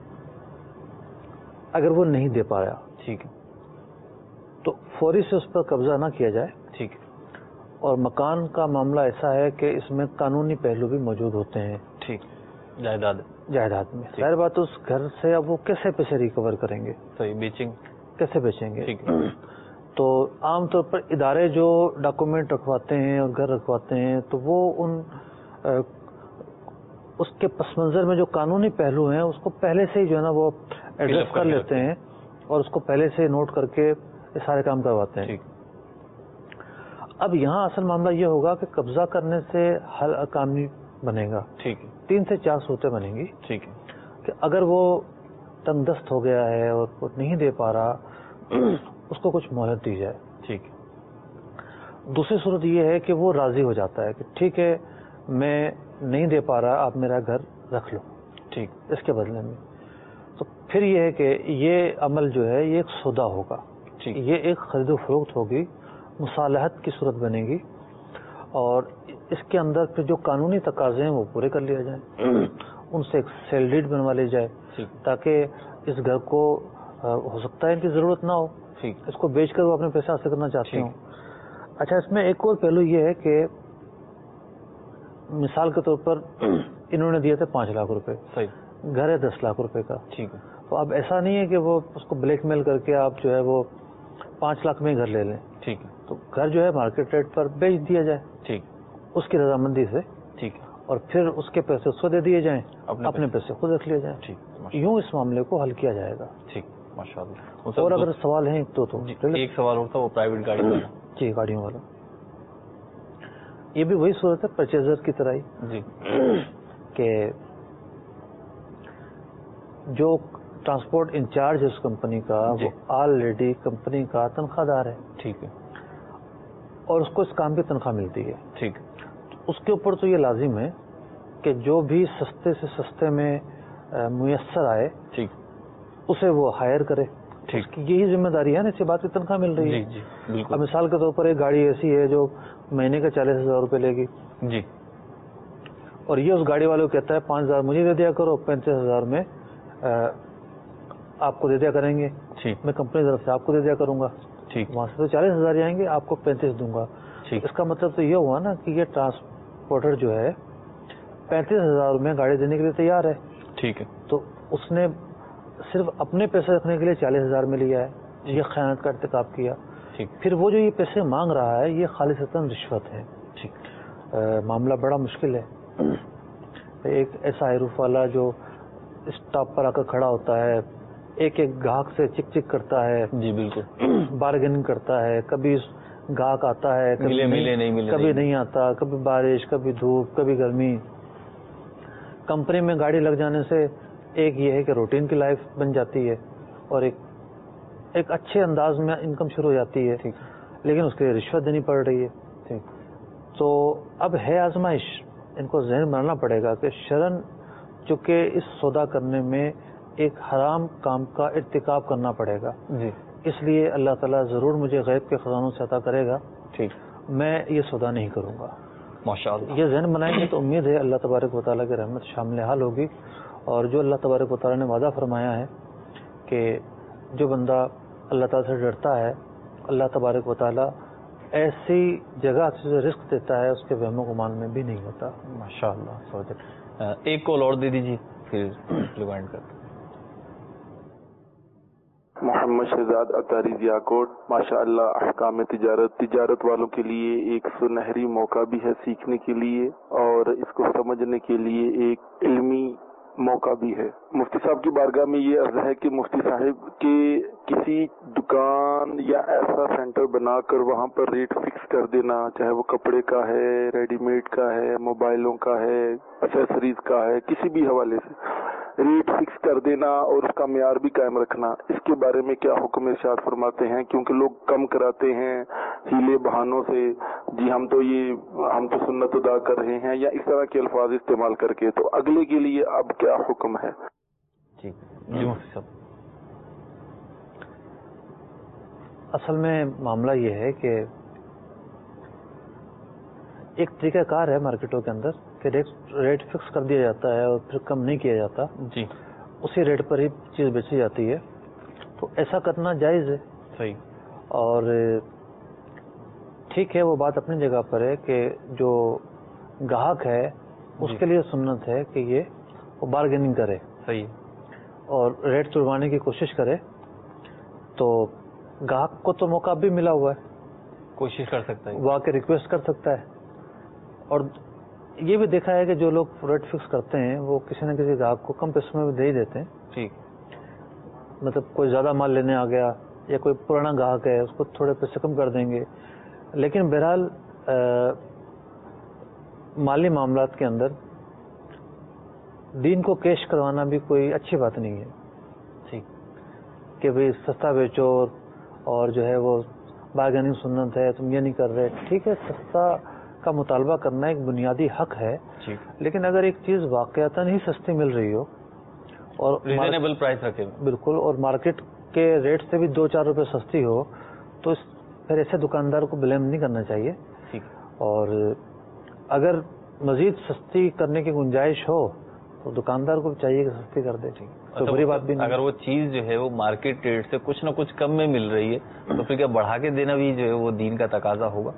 اگر وہ نہیں دے پایا, ٹھیک ہے, تو فوری سے اس پر قبضہ نہ کیا جائے. ٹھیک ہے. اور مکان کا معاملہ ایسا ہے کہ اس میں قانونی پہلو بھی موجود ہوتے ہیں. ٹھیک. جائیداد جائیداد میں ظاہر بات اس گھر سے اب وہ کیسے پیسے ریکور کریں گے, صحیح, بیچیں کیسے بیچیں گے. ٹھیک ہے. تو عام طور پر ادارے جو ڈاکومنٹ رکھواتے ہیں اور گھر رکھواتے ہیں تو وہ ان اس کے پس منظر میں جو قانونی پہلو ہیں اس کو پہلے سے ہی جو ہے نا وہ ایڈریس کر لیتے ہیں اور اس کو پہلے سے نوٹ کر کے یہ سارے کام کرواتے ہیں. اب یہاں اصل معاملہ یہ ہوگا کہ قبضہ کرنے سے حل کام نہیں بنے گا. ٹھیک ہے. تین سے چار صورتیں بنیں گی. ٹھیک ہے. کہ اگر وہ تنگ دست ہو گیا ہے اور وہ نہیں دے پا رہا اس کو کچھ مہلت دی جائے. ٹھیک. دوسری صورت یہ ہے کہ وہ راضی ہو جاتا ہے کہ ٹھیک ہے میں نہیں دے پا رہا, آپ میرا گھر رکھ لو. ٹھیک. اس کے بدلے میں تو پھر یہ ہے کہ یہ عمل جو ہے یہ ایک سودا ہوگا. ٹھیک. یہ ایک خرید و فروخت ہوگی, مصالحت کی صورت بنے گی اور اس کے اندر پھر جو قانونی تقاضے ہیں وہ پورے کر لیا جائیں, ان سے ایک سیل ڈیڈ بنوا لی جائے تاکہ اس گھر کو ہو سکتا ہے ان کی ضرورت نہ ہو, اس کو بیچ کر وہ اپنے پیسے حاصل کرنا چاہتے ہوں. اچھا, اس میں ایک اور پہلو یہ ہے کہ مثال کے طور پر انہوں نے دیے تھے پانچ لاکھ روپے, گھر ہے دس لاکھ روپے کا. ٹھیک ہے. تو اب ایسا نہیں ہے کہ وہ اس کو بلیک میل کر کے آپ جو ہے وہ پانچ لاکھ میں ہی گھر لے لیں. ٹھیک ہے. تو گھر جو ہے مارکیٹ ریٹ پر بیچ دیا جائے. ٹھیک. اس کی رضامندی سے. ٹھیک ہے. اور پھر اس کے پیسے اس کو دے دیے جائیں, اپنے پیسے خود رکھ لیے جائیں. ٹھیک. یوں اس معاملے کو حل کیا جائے گا. ٹھیک, ماشاء اللہ. اور اگر سوال ہیں تو تو ایک سوال ہوتا وہ پرائیویٹ گاڑی والا. جی, گاڑیوں والا, یہ بھی وہی صورت ہے پرچیزر کی طرح ہی. جی. کہ جو ٹرانسپورٹ انچارج ہے اس کمپنی کا وہ آلریڈی کمپنی کا تنخواہ دار ہے. ٹھیک ہے. اور اس کو اس کام کی تنخواہ ملتی ہے. ٹھیک. اس کے اوپر تو یہ لازم ہے کہ جو بھی سستے سے سستے میں میسر آئے ٹھیک اسے وہ ہائر کرے. ٹھیک. اس کی یہی ذمہ داری ہے نا, اسی بات کی تنخواہ مل رہی ہے. جی جی اب مثال کے طور پر ایک گاڑی ایسی ہے جو مہینے کا چالیس ہزار روپے لے گی. جی. اور یہ اس گاڑی والے کو کہتا ہے پانچ ہزار مجھے دے دیا کرو، پینتیس ہزار میں آپ کو دے دیا کریں گے، میں کمپنی کی طرف سے آپ کو دے دیا کروں گا، وہاں سے تو چالیس ہزار جائیں گے، آپ کو پینتیس دوں گا. اس کا مطلب تو یہ ہوا نا کہ یہ ٹرانسپورٹر جو ہے پینتیس ہزار میں گاڑی دینے کے لیے تیار ہے. ٹھیک ہے. تو اس نے صرف اپنے پیسے رکھنے کے لیے چالیس ہزار میں لیا ہے، یہ خیانت کا ارتکاب کیا. پھر وہ جو یہ پیسے مانگ رہا ہے یہ خالصتاً رشوت ہے. معاملہ بڑا مشکل ہے. ایک ایسا حیروف والا جو اسٹاپ پر آ کر کھڑا ہوتا ہے، ایک ایک گاہک سے چک چک کرتا ہے، جی بالکل بارگیننگ کرتا ہے، کبھی گاہک آتا ہے کبھی ملے ملے نہیں ملے کبھی نہیں آتا، کبھی بارش کبھی دھوپ کبھی گرمی. کمپنی میں گاڑی لگ جانے سے ایک یہ ہے کہ روٹین کی لائف بن جاتی ہے اور ایک ایک اچھے انداز میں انکم شروع ہو جاتی ہے، لیکن اس کے لیے رشوت دینی پڑ رہی ہے. تو اب ہے آزمائش، ان کو ذہن بنانا پڑے گا کہ شرن چونکہ اس سودا کرنے میں ایک حرام کام کا ارتکاب کرنا پڑے گا. جی اس لیے اللہ تعالیٰ ضرور مجھے غیب کے خزانوں سے عطا کرے گا. ٹھیک میں یہ سودا نہیں کروں گا. ماشاءاللہ یہ ذہن بنائیں گے تو امید ہے اللہ تبارک و تعالیٰ کی رحمت شامل حال ہوگی. اور جو اللہ تبارک و تعالیٰ نے وعدہ فرمایا ہے کہ جو بندہ اللہ تعالیٰ سے ڈرتا ہے اللہ تبارک و تعالیٰ ایسی جگہ سے رزق دیتا ہے اس کے وہم و گمان میں بھی نہیں ہوتا. ماشاءاللہ. ایک کال اور دے دیجیے پھر ریوائنڈ کرتے. محمد شہزاد اطاری ضیاءکوٹ. ماشاء اللہ احکام تجارت تجارت والوں کے لیے ایک سنہری موقع بھی ہے سیکھنے کے لیے اور اس کو سمجھنے کے لیے ایک علمی موقع بھی ہے. مفتی صاحب کی بارگاہ میں یہ عرض ہے کہ مفتی صاحب کے کسی دکان یا ایسا سینٹر بنا کر وہاں پر ریٹ فکس کر دینا، چاہے وہ کپڑے کا ہے، ریڈی میڈ کا ہے، موبائلوں کا ہے، ایکسیسریز کا ہے، کسی بھی حوالے سے ریٹ فکس کر دینا اور اس کا معیار بھی قائم رکھنا، اس کے بارے میں کیا حکم ارشاد فرماتے ہیں؟ کیونکہ لوگ کم کراتے ہیں ہیلے بہانوں سے، جی ہم تو یہ ہم تو سنت ادا کر رہے ہیں یا اس طرح کے الفاظ استعمال کر کے، تو اگلے کے لیے اب کیا حکم ہے؟ جی جی مفتی صاحب، اصل میں معاملہ یہ ہے کہ ایک طریقہ کار ہے مارکیٹوں کے اندر کہ ریٹ فکس کر دیا جاتا ہے اور پھر کم نہیں کیا جاتا. جی اسی ریٹ پر ہی چیز بیچی جاتی ہے. تو ایسا کرنا جائز ہے. صحیح. اور ٹھیک ہے وہ بات اپنی جگہ پر ہے کہ جو گاہک ہے اس کے لیے سنت ہے کہ یہ وہ بارگیننگ کرے. صحیح. اور ریٹ چڑوانے کی کوشش کرے. تو گاہک کو تو موقع بھی ملا ہوا ہے، کوشش کر سکتا ہے، وہ آ کے ریکویسٹ کر سکتا ہے. اور یہ بھی دیکھا ہے کہ جو لوگ ریٹ فکس کرتے ہیں وہ کسی نہ کسی گاہک کو کم پیسوں میں بھی دے ہی دیتے ہیں. ٹھیک. مطلب کوئی زیادہ مال لینے آ گیا یا کوئی پرانا گاہک ہے اس کو تھوڑے پیسے کم کر دیں گے. لیکن بہرحال مالی معاملات کے اندر دین کو کیش کروانا بھی کوئی اچھی بات نہیں ہے. ٹھیک. کہ بھئی سستا بیچو اور جو ہے وہ بارگیننگ سنت ہے، تم یہ نہیں کر رہے. ٹھیک ہے، سستا کا مطالبہ کرنا ایک بنیادی حق ہے، لیکن اگر ایک چیز واقعتاً ہی سستی مل رہی ہو اور ریزنیبل پرائس رکھے بالکل اور مارکیٹ کے ریٹ سے بھی دو چار روپے سستی ہو تو پھر ایسے دکاندار کو بلیم نہیں کرنا چاہیے. اور اگر مزید سستی کرنے کی گنجائش ہو تو دکاندار کو چاہیے کہ سستی کر دے. تو بری بات بھی نہیں. اگر وہ چیز جو ہے وہ مارکیٹ ریٹ سے کچھ نہ کچھ کم میں مل رہی ہے تو پھر کیا بڑھا کے دینا بھی جو ہے وہ دین کا تقاضا ہوگا؟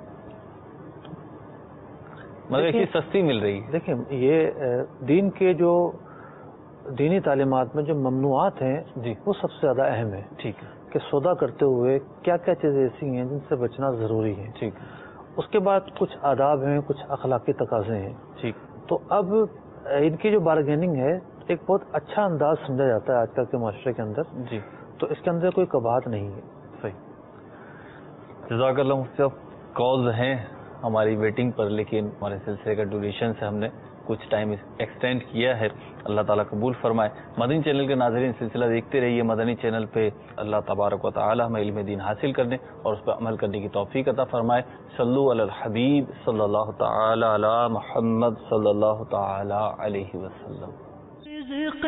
مگر ایک چیز سستی مل رہی ہے. دیکھیں یہ دین کے جو دینی تعلیمات میں جو ممنوعات ہیں جی وہ سب سے زیادہ اہم ہے. ٹھیک ہے. کہ سودا کرتے ہوئے کیا کیا چیزیں ایسی ہیں جن سے بچنا ضروری ہے. ٹھیک. اس کے بعد کچھ آداب ہیں، کچھ اخلاقی تقاضے ہیں. ٹھیک. تو اب ان کی جو بارگیننگ ہے ایک بہت اچھا انداز سمجھا جاتا ہے آج کل کے معاشرے کے اندر. جی. تو اس کے اندر کوئی قباحت نہیں ہے. صحیح. جزاک اللہ مفتی صاحب. کالز ہیں ہماری ویٹنگ پر، لیکن ہمارے سلسلے کا ڈیوریشن سے ہم نے کچھ ٹائم ایکسٹینڈ کیا ہے. اللہ تعالیٰ قبول فرمائے. مدنی چینل کے ناظرین سلسلہ دیکھتے رہیے. مدنی چینل پہ اللہ تبارک و تعالیٰ ہمیں علم دین حاصل کرنے اور اس پہ عمل کرنے کی توفیق عطا فرمائے. صلو علی الحبیب صلی اللہ تعالی علی محمد صلی اللہ تعالی علیہ وسلم. رزق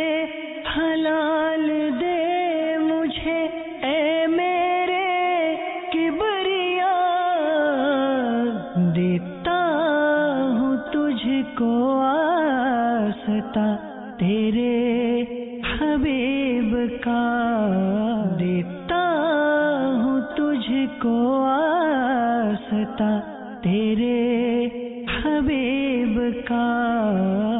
حلال دے مجھے اے میرے کبریا، دیتا ہوں تجھ को आस्ता तेरे हबीब का, देता हूँ तुझको आस्ता तेरे हबीब का।